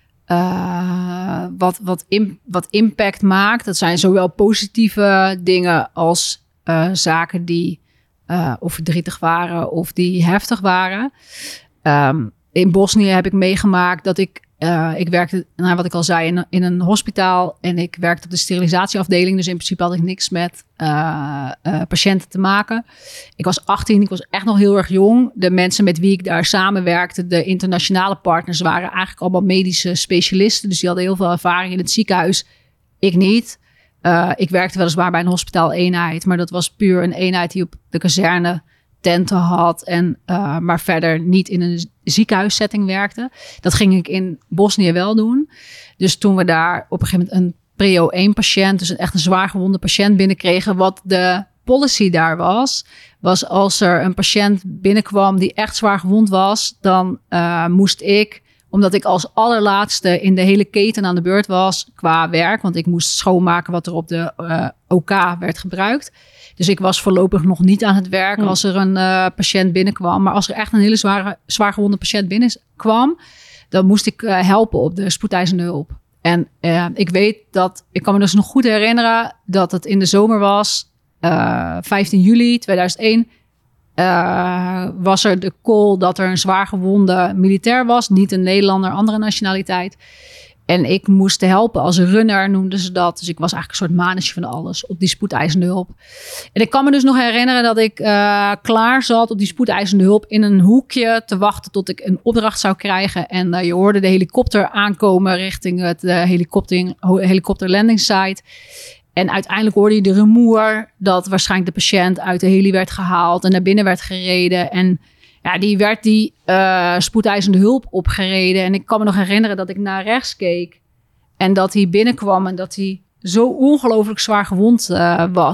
Uh, wat, wat, in, wat impact maakt. Dat zijn zowel positieve dingen als uh, zaken die uh, of verdrietig waren of die heftig waren. Um, in Bosnië heb ik meegemaakt dat ik... Uh, ik werkte, nou, wat ik al zei, in, in een hospitaal en ik werkte op de sterilisatieafdeling. Dus in principe had ik niks met uh, uh, patiënten te maken. Ik was achttien, ik was echt nog heel erg jong. De mensen met wie ik daar samenwerkte, de internationale partners, waren eigenlijk allemaal medische specialisten. Dus die hadden heel veel ervaring in het ziekenhuis. Ik niet. Uh, ik werkte weliswaar bij een hospitaal-eenheid, maar dat was puur een eenheid die op de kazerne tenten had en uh, maar verder niet in een ziekenhuissetting werkte. Dat ging ik in Bosnië wel doen. Dus toen we daar op een gegeven moment een prio één patiënt, dus een echt een zwaar gewonde patiënt binnenkregen, wat de policy daar was, was als er een patiënt binnenkwam die echt zwaar gewond was, dan uh, moest ik, omdat ik als allerlaatste in de hele keten aan de beurt was qua werk, want ik moest schoonmaken wat er op de uh, O K werd gebruikt. Dus ik was voorlopig nog niet aan het werk als er een uh, patiënt binnenkwam. Maar als er echt een hele zware, zwaar gewonde patiënt binnenkwam, dan moest ik uh, helpen op de spoedeisende hulp. En uh, ik weet dat, ik kan me dus nog goed herinneren dat het in de zomer was, uh, vijftien juli tweeduizend één, uh, was er de call dat er een zwaar gewonde militair was. Niet een Nederlander, andere nationaliteit. En ik moest helpen als runner, noemden ze dat. Dus ik was eigenlijk een soort manetje van alles op die spoedeisende hulp. En ik kan me dus nog herinneren dat ik uh, klaar zat op die spoedeisende hulp in een hoekje te wachten tot ik een opdracht zou krijgen. En uh, je hoorde de helikopter aankomen richting het uh, helikopter, helikopter landing site. En uiteindelijk hoorde je de rumoer dat waarschijnlijk de patiënt uit de heli werd gehaald en naar binnen werd gereden. En ja, die werd die uh, spoedeisende hulp opgereden. En ik kan me nog herinneren dat ik naar rechts keek. En dat hij binnenkwam en dat hij zo ongelooflijk zwaar gewond uh, was.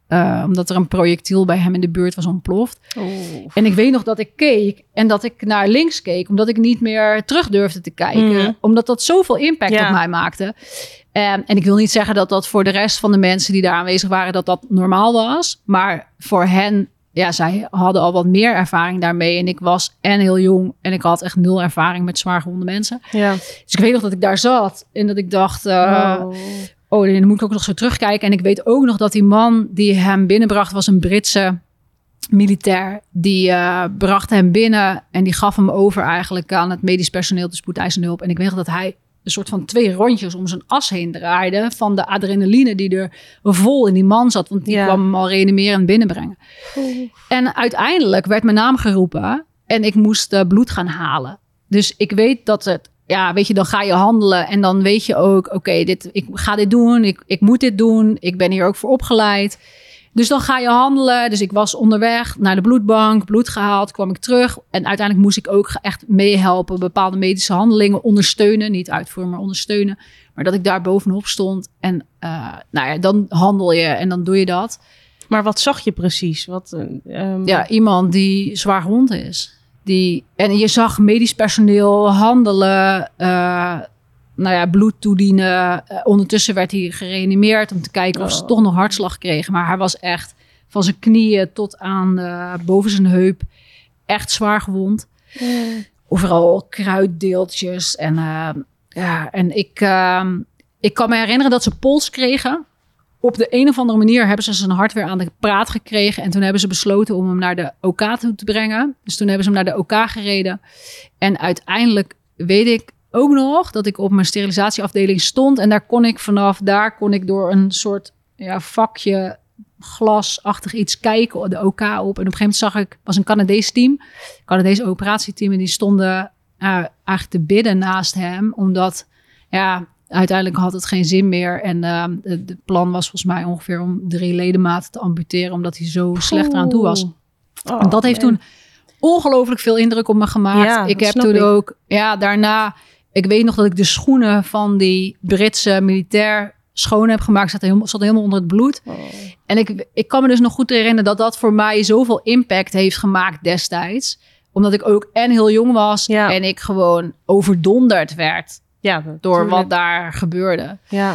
Uh, omdat er een projectiel bij hem in de buurt was ontploft. Oh. En ik weet nog dat ik keek en dat ik naar links keek, omdat ik niet meer terug durfde te kijken. Mm. Omdat dat zoveel impact ja. op mij maakte. Um, en ik wil niet zeggen dat dat voor de rest van de mensen die daar aanwezig waren, dat dat normaal was. Maar voor hen, ja, zij hadden al wat meer ervaring daarmee. En ik was en heel jong en ik had echt nul ervaring met zwaargewonde mensen. Ja. Dus ik weet nog dat ik daar zat en dat ik dacht... Uh, oh. Oh, dan moet ik ook nog zo terugkijken. En ik weet ook nog dat die man die hem binnenbracht was een Britse militair. Die uh, bracht hem binnen en die gaf hem over eigenlijk aan het medisch personeel, de spoedeisende hulp. En ik weet nog dat hij een soort van twee rondjes om zijn as heen draaide van de adrenaline die er vol in die man zat. Want die ja. kwam hem al reanimerend binnenbrengen. Oeh. En uiteindelijk werd mijn naam geroepen en ik moest uh, bloed gaan halen. Dus ik weet dat het Ja, weet je, dan ga je handelen en dan weet je ook, oké, okay, dit, ik ga dit doen, ik, ik moet dit doen, ik ben hier ook voor opgeleid. Dus dan ga je handelen. Dus ik was onderweg naar de bloedbank, bloed gehaald, kwam ik terug. En uiteindelijk moest ik ook echt meehelpen, bepaalde medische handelingen ondersteunen. Niet uitvoeren, maar ondersteunen. Maar dat ik daar bovenop stond en uh, nou ja, dan handel je en dan doe je dat. Maar wat zag je precies? Wat, um... Ja, iemand die zwaar gewond is. Die, en je zag medisch personeel handelen, uh, nou ja, bloed toedienen. Uh, ondertussen werd hij gereanimeerd om te kijken of oh. ze toch nog hartslag kregen. Maar hij was echt van zijn knieën tot aan uh, boven zijn heup echt zwaar gewond. Mm. Overal kruiddeeltjes. En, uh, ja, en ik, uh, ik kan me herinneren dat ze pols kregen. Op de een of andere manier hebben ze zijn hart weer aan de praat gekregen. En toen hebben ze besloten om hem naar de O K toe te brengen. Dus toen hebben ze hem naar de O K gereden. En uiteindelijk weet ik ook nog dat ik op mijn sterilisatieafdeling stond. En daar kon ik vanaf, daar kon ik door een soort ja, vakje glasachtig iets kijken, de O K op. En op een gegeven moment zag ik, was een Canadees team. Canadese operatieteam. En die stonden uh, eigenlijk te bidden naast hem. Omdat, ja... Uiteindelijk had het geen zin meer. En uh, de, de plan was volgens mij ongeveer om drie ledematen te amputeren, omdat hij zo slecht eraan toe was. Oh, en dat heeft man. toen ongelooflijk veel indruk op me gemaakt. Ja, ik heb toen ik. ook, ja, daarna, ik weet nog dat ik de schoenen van die Britse militair schoon heb gemaakt. Zat helemaal, zat helemaal onder het bloed. Oh. En ik, ik kan me dus nog goed herinneren dat dat voor mij zoveel impact heeft gemaakt destijds. Omdat ik ook en heel jong was ja. en ik gewoon overdonderd werd. Ja, door wat daar gebeurde. Ja.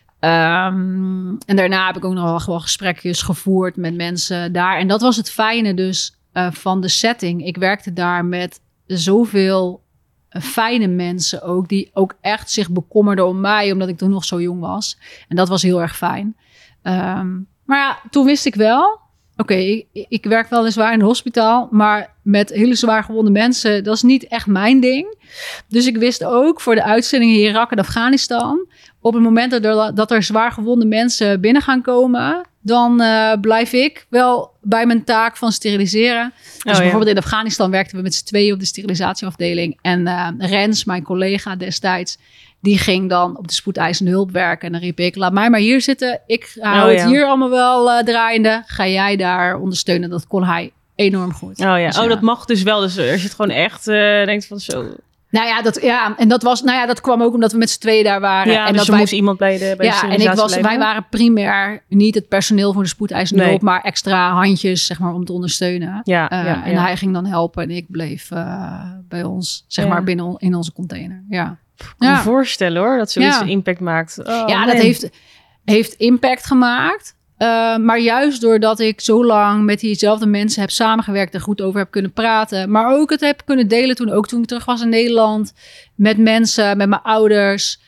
Um, en daarna heb ik ook nog wel gesprekjes gevoerd met mensen daar. En dat was het fijne dus uh, van de setting. Ik werkte daar met zoveel uh, fijne mensen ook. Die ook echt zich bekommerden om mij. Omdat ik toen nog zo jong was. En dat was heel erg fijn. Um, maar ja, toen wist ik wel. Oké, okay, ik, ik werk weliswaar in een hospitaal, maar met hele zwaar gewonde mensen, dat is niet echt mijn ding. Dus ik wist ook voor de uitzendingen hier in Irak en Afghanistan, op het moment dat er, dat er zwaar gewonde mensen binnen gaan komen, dan uh, blijf ik wel bij mijn taak van steriliseren. Dus oh, bijvoorbeeld ja. in Afghanistan werkten we met z'n tweeën op de sterilisatieafdeling. En uh, Rens, mijn collega destijds, die ging dan op de spoedeisende hulp werken. En dan riep ik, laat mij maar hier zitten. Ik hou oh, het ja. hier allemaal wel uh, draaiende. Ga jij daar ondersteunen? Dat kon hij enorm goed. Oh ja, dus, oh, ja. dat mag dus wel. Dus als je het gewoon echt uh, denkt van zo... Nou ja, dat, ja, en dat was, nou ja, dat kwam ook omdat we met z'n tweeën daar waren. Ja, en dus dat er wij, moest iemand bij de bij Ja, de en ik was, wij waren primair niet het personeel voor de spoedeisende nee. hulp, maar extra handjes, zeg maar, om te ondersteunen. Ja, uh, ja, en ja. hij ging dan helpen en ik bleef uh, bij ons, zeg ja. maar, binnen in onze container. Ja. Ik kan ja. me voorstellen hoor, dat zoiets ja. impact maakt. Oh, ja, man. dat heeft, heeft impact gemaakt. Uh, maar juist doordat ik zo lang met diezelfde mensen heb samengewerkt en goed over heb kunnen praten. Maar ook het heb kunnen delen toen, ook toen ik terug was in Nederland. Met mensen, met mijn ouders.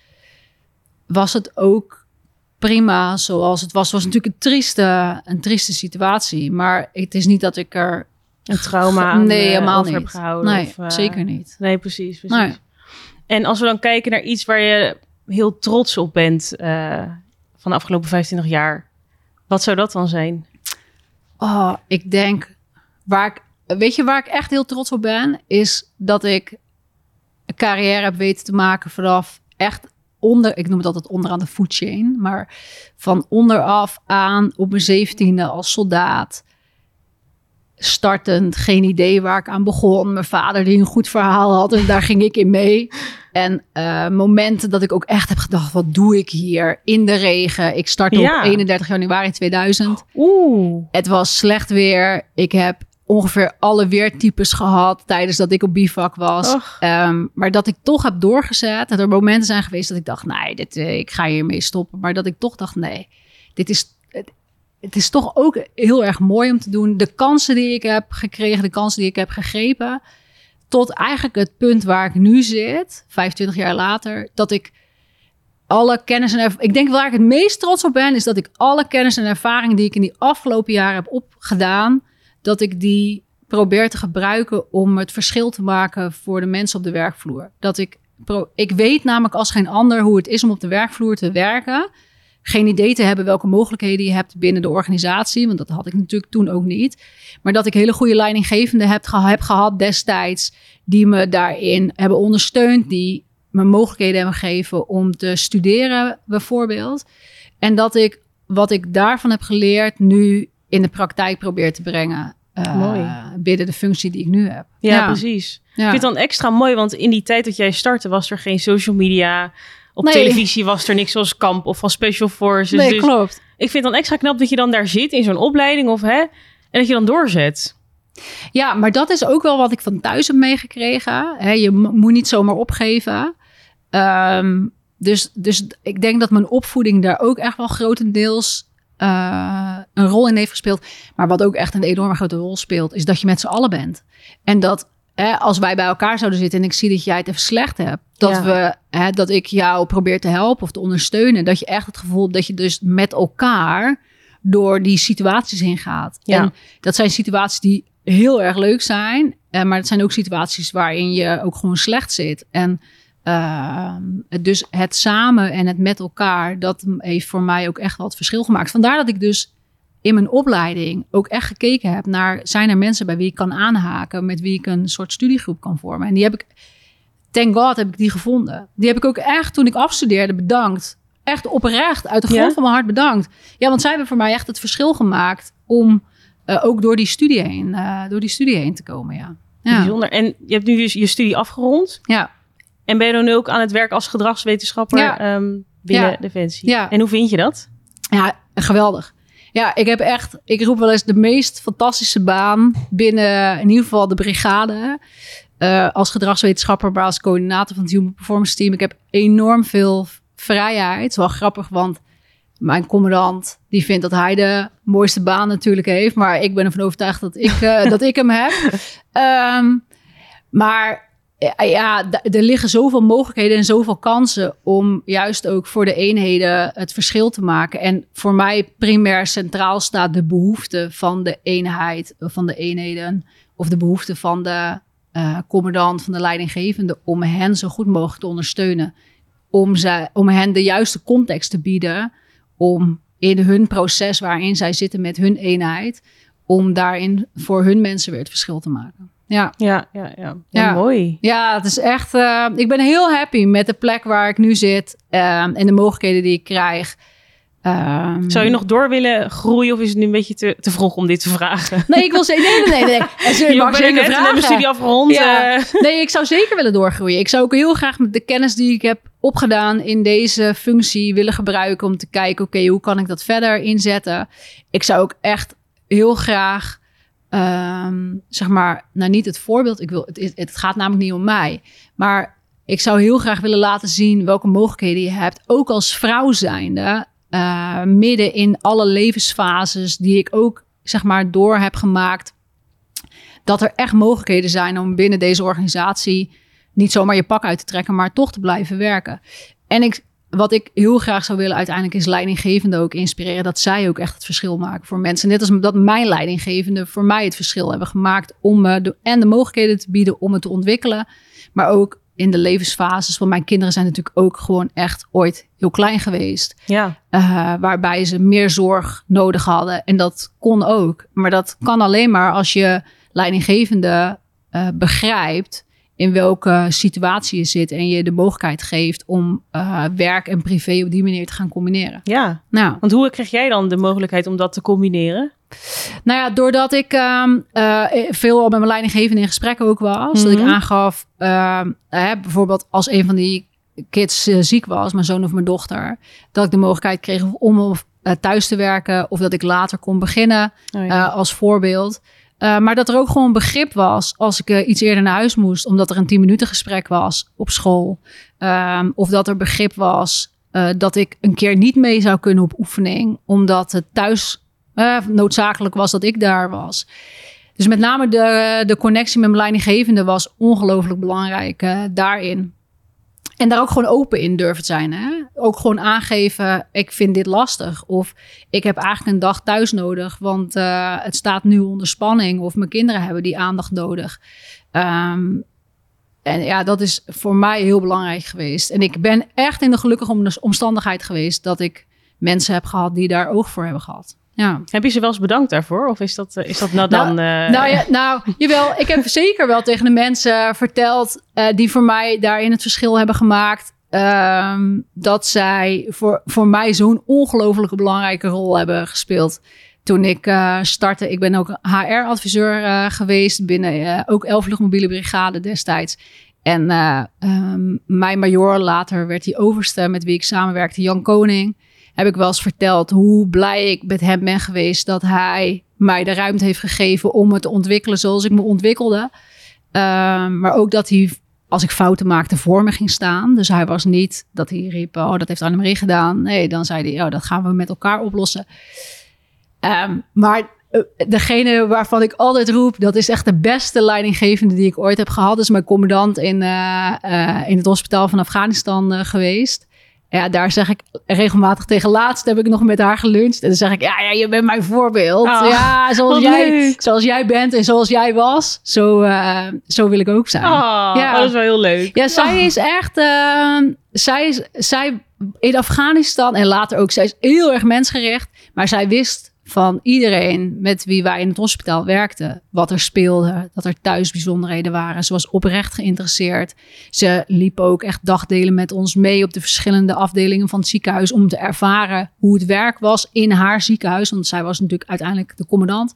Was het ook prima zoals het was. Het was natuurlijk een trieste, een trieste situatie. Maar het is niet dat ik er... Een trauma aan nee, helemaal over niet. heb gehouden. Nee, of, uh, zeker niet. Nee, precies. precies. Nee. En als we dan kijken naar iets waar je heel trots op bent uh, van de afgelopen vijfentwintig jaar. Wat zou dat dan zijn? Oh, ik denk, waar ik, weet je waar ik echt heel trots op ben? Is dat ik een carrière heb weten te maken vanaf echt onder, ik noem het altijd onderaan de food chain, maar van onderaf aan op mijn zeventiende als soldaat startend, geen idee waar ik aan begon. Mijn vader die een goed verhaal had en daar ging ik in mee. En uh, momenten dat ik ook echt heb gedacht, wat doe ik hier in de regen? Ik startte ja. op eenendertig januari tweeduizend. Oeh. Het was slecht weer. Ik heb ongeveer alle weertypes gehad tijdens dat ik op bivak was. Um, maar dat ik toch heb doorgezet. Dat er momenten zijn geweest dat ik dacht, nee, dit, uh, ik ga hiermee stoppen. Maar dat ik toch dacht, nee, dit is... Het, het is toch ook heel erg mooi om te doen. De kansen die ik heb gekregen, de kansen die ik heb gegrepen... tot eigenlijk het punt waar ik nu zit, vijfentwintig jaar later... dat ik alle kennis en ervaring... Ik denk waar ik het meest trots op ben... is dat ik alle kennis en ervaring die ik in die afgelopen jaren heb opgedaan... dat ik die probeer te gebruiken om het verschil te maken voor de mensen op de werkvloer. Dat ik, pro- ik weet namelijk als geen ander hoe het is om op de werkvloer te werken. Geen idee te hebben welke mogelijkheden je hebt binnen de organisatie. Want dat had ik natuurlijk toen ook niet. Maar dat ik hele goede leidinggevenden heb, ge- heb gehad destijds. Die me daarin hebben ondersteund. Die me mogelijkheden hebben gegeven om te studeren bijvoorbeeld. En dat ik wat ik daarvan heb geleerd nu in de praktijk probeer te brengen. Uh, mooi. Binnen de functie die ik nu heb. Ja, ja. precies. Ja. Ik vind het dan extra mooi, want in die tijd dat jij startte was er geen social media. Op nee. televisie was er niks zoals Kamp of van Special Forces. Nee, dus klopt. Ik vind het dan extra knap dat je dan daar zit in zo'n opleiding of hè, en dat je dan doorzet. Ja, maar dat is ook wel wat ik van thuis heb meegekregen. Hè, je m- moet niet zomaar opgeven. Um, dus, dus ik denk dat mijn opvoeding daar ook echt wel grotendeels Uh, een rol in heeft gespeeld. Maar wat ook echt een enorme grote rol speelt, is dat je met z'n allen bent. En dat hè, als wij bij elkaar zouden zitten en ik zie dat jij het even slecht hebt, dat, ja. we, hè, dat ik jou probeer te helpen of te ondersteunen, dat je echt het gevoel hebt dat je dus met elkaar door die situaties heen gaat. Ja. En dat zijn situaties die heel erg leuk zijn, uh, maar het zijn ook situaties waarin je ook gewoon slecht zit. En Uh, dus het samen en het met elkaar, dat heeft voor mij ook echt wel het verschil gemaakt. Vandaar dat ik dus in mijn opleiding ook echt gekeken heb naar, zijn er mensen bij wie ik kan aanhaken, met wie ik een soort studiegroep kan vormen. En die heb ik, thank God, heb ik die gevonden. Die heb ik ook echt, toen ik afstudeerde, bedankt. Echt oprecht, uit de grond ja? van mijn hart bedankt. Ja, want zij hebben voor mij echt het verschil gemaakt om uh, ook door die studie heen, uh, door die studie heen te komen. Ja. Ja. Bijzonder. En je hebt nu dus je studie afgerond. Ja. En ben je dan nu ook aan het werk als gedragswetenschapper ja. um, binnen ja. Defensie? Ja. En hoe vind je dat? Ja, geweldig. Ja, ik heb echt, ik roep wel eens de meest fantastische baan binnen in ieder geval de brigade. Uh, als gedragswetenschapper, maar als coördinator van het Human Performance Team. Ik heb enorm veel vrijheid. Het is wel grappig, want mijn commandant die vindt dat hij de mooiste baan natuurlijk heeft. Maar ik ben ervan overtuigd dat ik, uh, dat ik hem heb. Um, maar ja, d- er liggen zoveel mogelijkheden en zoveel kansen om juist ook voor de eenheden het verschil te maken. En voor mij primair centraal staat de behoefte van de eenheid, van de eenheden, of de behoefte van de uh, commandant, van de leidinggevende, om hen zo goed mogelijk te ondersteunen. Om, zij, om hen de juiste context te bieden, om in hun proces waarin zij zitten met hun eenheid, om daarin voor hun mensen weer het verschil te maken. Ja. Ja, ja, ja. ja, ja. Mooi. Ja, het is echt... Uh, ik ben heel happy met de plek waar ik nu zit uh, en de mogelijkheden die ik krijg. Um, Zou je nog door willen groeien of is het nu een beetje te, te vroeg om dit te vragen? Nee, ik wil zeker... Nee, nee, nee. nee. Je, je mag zeker vragen. En mijn studie afgerond. Ja. Uh. Nee, ik zou zeker willen doorgroeien. Ik zou ook heel graag met de kennis die ik heb opgedaan in deze functie willen gebruiken om te kijken, oké, okay, hoe kan ik dat verder inzetten? Ik zou ook echt heel graag... Um, zeg maar, nou niet het voorbeeld. Ik wil, het, het gaat namelijk niet om mij. Maar ik zou heel graag willen laten zien welke mogelijkheden je hebt. Ook als vrouw zijnde. Uh, midden in alle levensfases die ik ook zeg maar door heb gemaakt. Dat er echt mogelijkheden zijn om binnen deze organisatie niet zomaar je pak uit te trekken, maar toch te blijven werken. En ik... Wat ik heel graag zou willen uiteindelijk is leidinggevenden ook inspireren. Dat zij ook echt het verschil maken voor mensen. Net als dat mijn leidinggevenden voor mij het verschil hebben gemaakt. Om uh, de, en de mogelijkheden te bieden om het te ontwikkelen. Maar ook in de levensfases. Want mijn kinderen zijn natuurlijk ook gewoon echt ooit heel klein geweest. Ja. Uh, waarbij ze meer zorg nodig hadden. En dat kon ook. Maar dat kan alleen maar als je leidinggevende uh, begrijpt in welke situatie je zit en je de mogelijkheid geeft om uh, werk en privé op die manier te gaan combineren. Ja, nou, want hoe kreeg jij dan de mogelijkheid om dat te combineren? Nou ja, doordat ik um, uh, veel al met mijn leidinggevende in gesprekken ook was. Mm-hmm. Dat ik aangaf, uh, uh, bijvoorbeeld als een van die kids uh, ziek was, mijn zoon of mijn dochter, dat ik de mogelijkheid kreeg om uh, thuis te werken of dat ik later kon beginnen oh ja. uh, als voorbeeld. Uh, maar dat er ook gewoon begrip was als ik uh, iets eerder naar huis moest, omdat er een tien minuten gesprek was op school. Um, of dat er begrip was uh, dat ik een keer niet mee zou kunnen op oefening, omdat het thuis Uh, noodzakelijk was dat ik daar was. Dus met name de, de connectie met mijn leidinggevende was ongelooflijk belangrijk uh, daarin. En daar ook gewoon open in durven zijn. Hè? Ook gewoon aangeven, ik vind dit lastig. Of ik heb eigenlijk een dag thuis nodig, want uh, het staat nu onder spanning. Of mijn kinderen hebben die aandacht nodig. Um, en ja, dat is voor mij heel belangrijk geweest. En ik ben echt in de gelukkige omstandigheid geweest dat ik mensen heb gehad die daar oog voor hebben gehad. Ja. Heb je ze wel eens bedankt daarvoor? Of is dat, is dat nou dan... Nou, uh... nou, ja, nou, jawel. Ik heb zeker wel tegen de mensen verteld uh, die voor mij daarin het verschil hebben gemaakt. Um, dat zij voor, voor mij zo'n ongelofelijke belangrijke rol hebben gespeeld. Toen ik uh, startte, ik ben ook H R-adviseur uh, geweest binnen uh, ook elf luchtmobiele brigade destijds. En uh, um, mijn major, later werd hij overste met wie ik samenwerkte, Jan Koning. Heb ik wel eens verteld hoe blij ik met hem ben geweest dat hij mij de ruimte heeft gegeven om me te ontwikkelen zoals ik me ontwikkelde. Uh, maar ook dat hij, als ik fouten maakte, voor me ging staan. Dus hij was niet dat hij riep, oh, dat heeft Annemarie gedaan. Nee, dan zei hij, oh, dat gaan we met elkaar oplossen. Um, maar uh, degene waarvan ik altijd roep, dat is echt de beste leidinggevende die ik ooit heb gehad. Dat is mijn commandant in, uh, uh, in het hospitaal van Afghanistan uh, geweest. Ja, daar zeg ik regelmatig tegen. Laatst heb ik nog met haar geluncht. En dan zeg ik, ja, ja je bent mijn voorbeeld. Oh, ja, zoals jij, zoals jij bent en zoals jij was, zo, uh, zo wil ik ook zijn. Oh, ja. Dat is wel heel leuk. Ja, zij oh. is echt... Uh, zij, is, zij in Afghanistan en later ook, zij is heel erg mensgericht. Maar zij wist van iedereen met wie wij in het hospitaal werkten, wat er speelde, dat er thuis bijzonderheden waren. Ze was oprecht geïnteresseerd. Ze liep ook echt dagdelen met ons mee op de verschillende afdelingen van het ziekenhuis om te ervaren hoe het werk was in haar ziekenhuis. Want zij was natuurlijk uiteindelijk de commandant.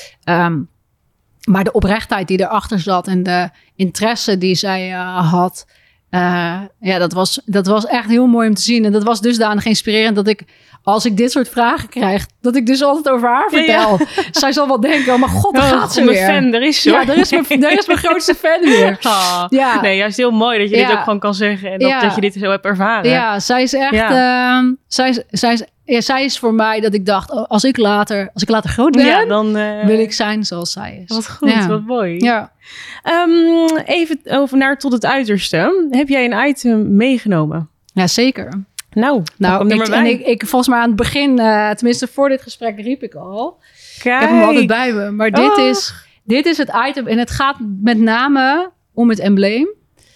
Um, maar de oprechtheid die erachter zat en de interesse die zij uh, had, Uh, ja, dat was, dat was echt heel mooi om te zien. En dat was dusdanig inspirerend dat ik, als ik dit soort vragen krijg, dat ik dus altijd over haar vertel. Ja, ja. Zij zal wel denken, oh mijn god, daar oh, gaat ze weer. Fan, er is ze. Ja, daar is mijn, daar is mijn grootste fan weer. Oh, ja. Nee, juist heel mooi dat je ja. dit ook gewoon kan zeggen. En dat, ja. dat je dit zo hebt ervaren. Ja, zij is echt... Ja. Uh, zij, is, zij, is, ja, zij is voor mij dat ik dacht, oh, als ik later, als ik later groot ben, ja, dan uh, wil ik zijn zoals zij is. Wat goed, ja. wat mooi. Ja. Um, even over naar tot het uiterste. Heb jij een item meegenomen? Ja, zeker. Nou, nou ik, en ik, ik volgens mij aan het begin, uh, tenminste voor dit gesprek riep ik al. Kijk. Ik heb hem altijd bij me. Maar dit, oh. is, dit is het item en het gaat met name om het embleem.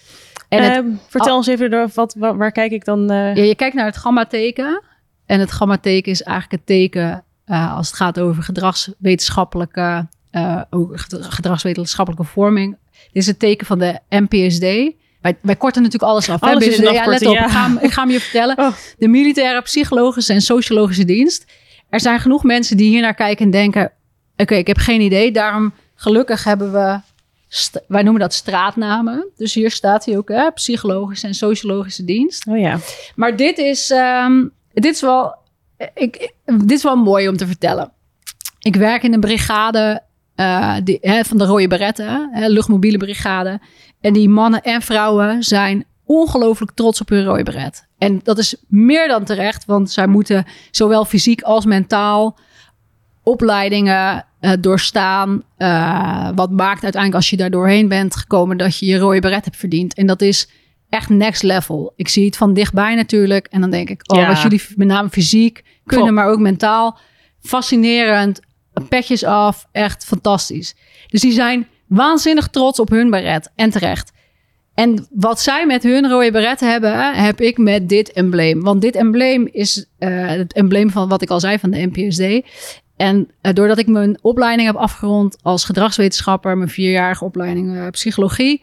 En het, uh, vertel ons even, door wat, waar, waar kijk ik dan? Uh... Ja, je kijkt naar het gamma-teken. En het gamma-teken is eigenlijk het teken uh, als het gaat over gedragswetenschappelijke, uh, ook gedragswetenschappelijke vorming. Dit is het teken van de M P S D. Wij, wij korten natuurlijk alles af. Alles hè? is een ja, let op, ja. ik, ga hem, ik ga hem je vertellen. Oh. De militaire, psychologische en sociologische dienst. Er zijn genoeg mensen die hier naar kijken en denken, oké, okay, ik heb geen idee. Daarom, gelukkig hebben we, st- wij noemen dat straatnamen. Dus hier staat hij ook, hè? Psychologische en sociologische dienst. Oh ja. Maar dit is, um, dit is wel, ik, dit is wel mooi om te vertellen. Ik werk in een brigade uh, die, hè, van de Rode Beretten, hè, luchtmobiele brigade. En die mannen en vrouwen zijn ongelooflijk trots op hun rode beret. En dat is meer dan terecht, want zij moeten zowel fysiek als mentaal opleidingen uh, doorstaan. Uh, wat maakt uiteindelijk als je daar doorheen bent gekomen dat je je rode beret hebt verdiend. En dat is echt next level. Ik zie het van dichtbij natuurlijk. En dan denk ik, oh, ja. wat jullie met name fysiek kunnen, Vol. maar ook mentaal. Fascinerend. Petjes af. Echt fantastisch. Dus die zijn waanzinnig trots op hun beret. En terecht. En wat zij met hun rode beret hebben, heb ik met dit embleem. Want dit embleem is uh, het embleem van wat ik al zei van de M P S D. En uh, doordat ik mijn opleiding heb afgerond als gedragswetenschapper, mijn vierjarige opleiding uh, psychologie,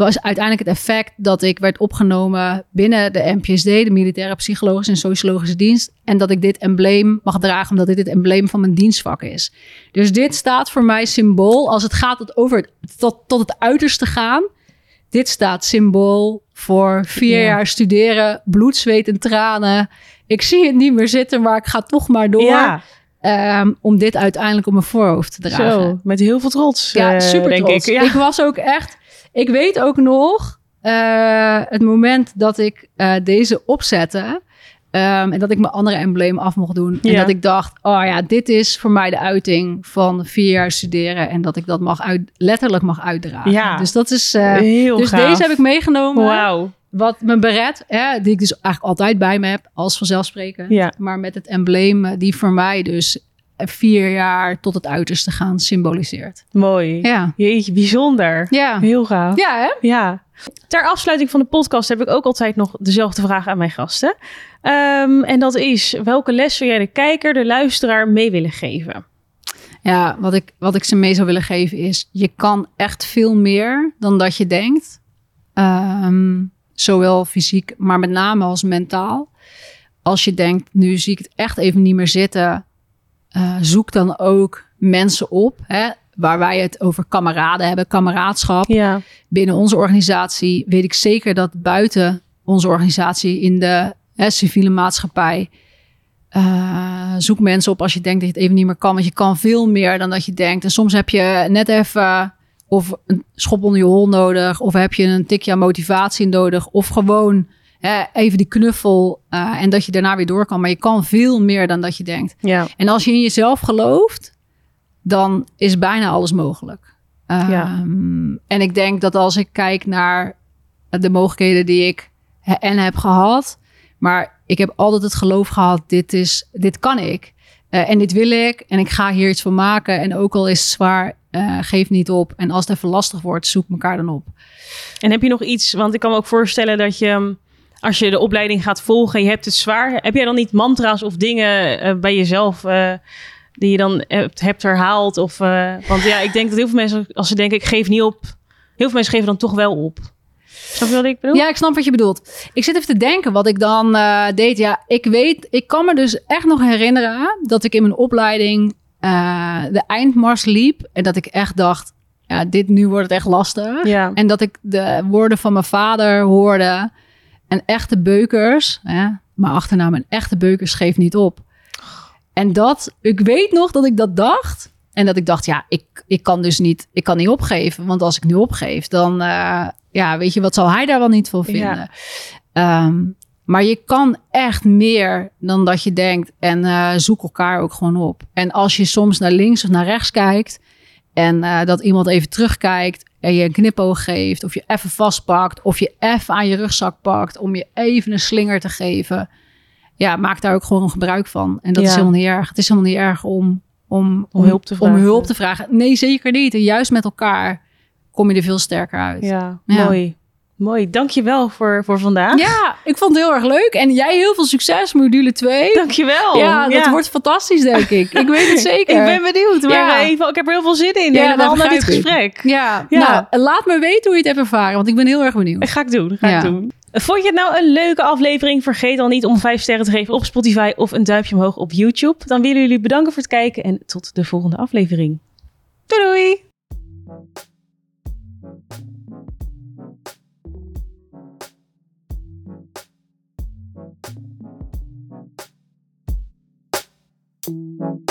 was uiteindelijk het effect dat ik werd opgenomen binnen de M P S D, de Militaire Psychologische en Sociologische Dienst. En dat ik dit embleem mag dragen, omdat dit het embleem van mijn dienstvak is. Dus dit staat voor mij symbool, als het gaat tot, over het, tot, tot het uiterste gaan. Dit staat symbool voor vier ja. jaar studeren, bloed, zweet en tranen. Ik zie het niet meer zitten, maar ik ga toch maar door. Ja. Um, om dit uiteindelijk op mijn voorhoofd te dragen. Zo, met heel veel trots. Ja, super denk trots. Ik. Ja. ik was ook echt... Ik weet ook nog uh, het moment dat ik uh, deze opzette. Um, en dat ik mijn andere embleem af mocht doen. Ja. En dat ik dacht, oh ja, dit is voor mij de uiting van vier jaar studeren. En dat ik dat mag uit, letterlijk mag uitdragen. Ja. Dus dat is... Uh, heel dus gaaf. deze heb ik meegenomen. Wauw. Wat mijn beret, hè, die ik dus eigenlijk altijd bij me heb, als vanzelfsprekend. Ja. Maar met het embleem die voor mij dus vier jaar tot het uiterste gaan symboliseert. Mooi. Ja. Jeetje, bijzonder. Ja. Heel gaaf. Ja, hè? Ja. Ter afsluiting van de podcast heb ik ook altijd nog dezelfde vraag aan mijn gasten. Um, en dat is, welke les zou jij de kijker, de luisteraar mee willen geven? Ja, wat ik, wat ik ze mee zou willen geven is, je kan echt veel meer dan dat je denkt. Um, Zowel fysiek, maar met name als mentaal. Als je denkt, nu zie ik het echt even niet meer zitten. Uh, zoek dan ook mensen op. Hè, waar wij het over kameraden hebben, kameraadschap. Ja. Binnen onze organisatie weet ik zeker dat buiten onze organisatie in de hè, civiele maatschappij. Uh, zoek mensen op als je denkt dat je het even niet meer kan. Want je kan veel meer dan dat je denkt. En soms heb je net even... Of een schop onder je hol nodig. Of heb je een tikje aan motivatie nodig. Of gewoon hè, even die knuffel. Uh, en dat je daarna weer door kan. Maar je kan veel meer dan dat je denkt. Ja. En als je in jezelf gelooft. Dan is bijna alles mogelijk. Um, ja. En ik denk dat als ik kijk naar de mogelijkheden die ik en heb gehad. Maar ik heb altijd het geloof gehad. Dit, is, dit kan ik. Uh, en dit wil ik. En ik ga hier iets van maken. En ook al is het zwaar... Uh, geef niet op. En als het even lastig wordt, zoek elkaar dan op. En heb je nog iets, want ik kan me ook voorstellen dat je, als je de opleiding gaat volgen en je hebt het zwaar, heb jij dan niet mantra's of dingen uh, bij jezelf uh, die je dan hebt, hebt herhaald? Of, uh, want ja, ik denk dat heel veel mensen, als ze denken ik geef niet op, heel veel mensen geven dan toch wel op. Snap je wat ik bedoel? Ja, ik snap wat je bedoelt. Ik zit even te denken wat ik dan uh, deed. Ja, ik weet, ik kan me dus echt nog herinneren dat ik in mijn opleiding Uh, de eindmars liep en dat ik echt dacht, ja, dit nu wordt het echt lastig. Ja. En dat ik de woorden van mijn vader hoorde. En echte beukers, hè, mijn achternaam en echte beukers geef niet op. En dat, ik weet nog dat ik dat dacht. En dat ik dacht, ja, ik, ik kan dus niet, ik kan niet opgeven. Want als ik nu opgeef, dan, uh, ja, weet je, wat zal hij daar wel niet van vinden? Ja. Um, Maar je kan echt meer dan dat je denkt. En uh, zoek elkaar ook gewoon op. En als je soms naar links of naar rechts kijkt. En uh, dat iemand even terugkijkt. En je een knipoog geeft. Of je even vastpakt. Of je even aan je rugzak pakt. Om je even een slinger te geven. Ja, maak daar ook gewoon gebruik van. En dat ja. is helemaal niet erg. Het is helemaal niet erg om, om, om, hulp, te om hulp te vragen. Nee, zeker niet. En juist met elkaar kom je er veel sterker uit. Ja, ja. mooi. Mooi, dankjewel voor, voor vandaag. Ja, ik vond het heel erg leuk. En jij heel veel succes, module twee. Dankjewel. Ja, dat ja. wordt fantastisch, denk ik. Ik weet het zeker. Ik ben benieuwd. Maar ja. even, ik heb er heel veel zin in. Ja, helemaal na dit gesprek. Ja. ja, nou, laat me weten hoe je het hebt ervaren. Want ik ben heel erg benieuwd. Dat ga ik doen, ga ja. ik doen. Vond je het nou een leuke aflevering? Vergeet dan niet om vijf sterren te geven op Spotify of een duimpje omhoog op YouTube. Dan willen jullie bedanken voor het kijken en tot de volgende aflevering. Doei doei! Thank you.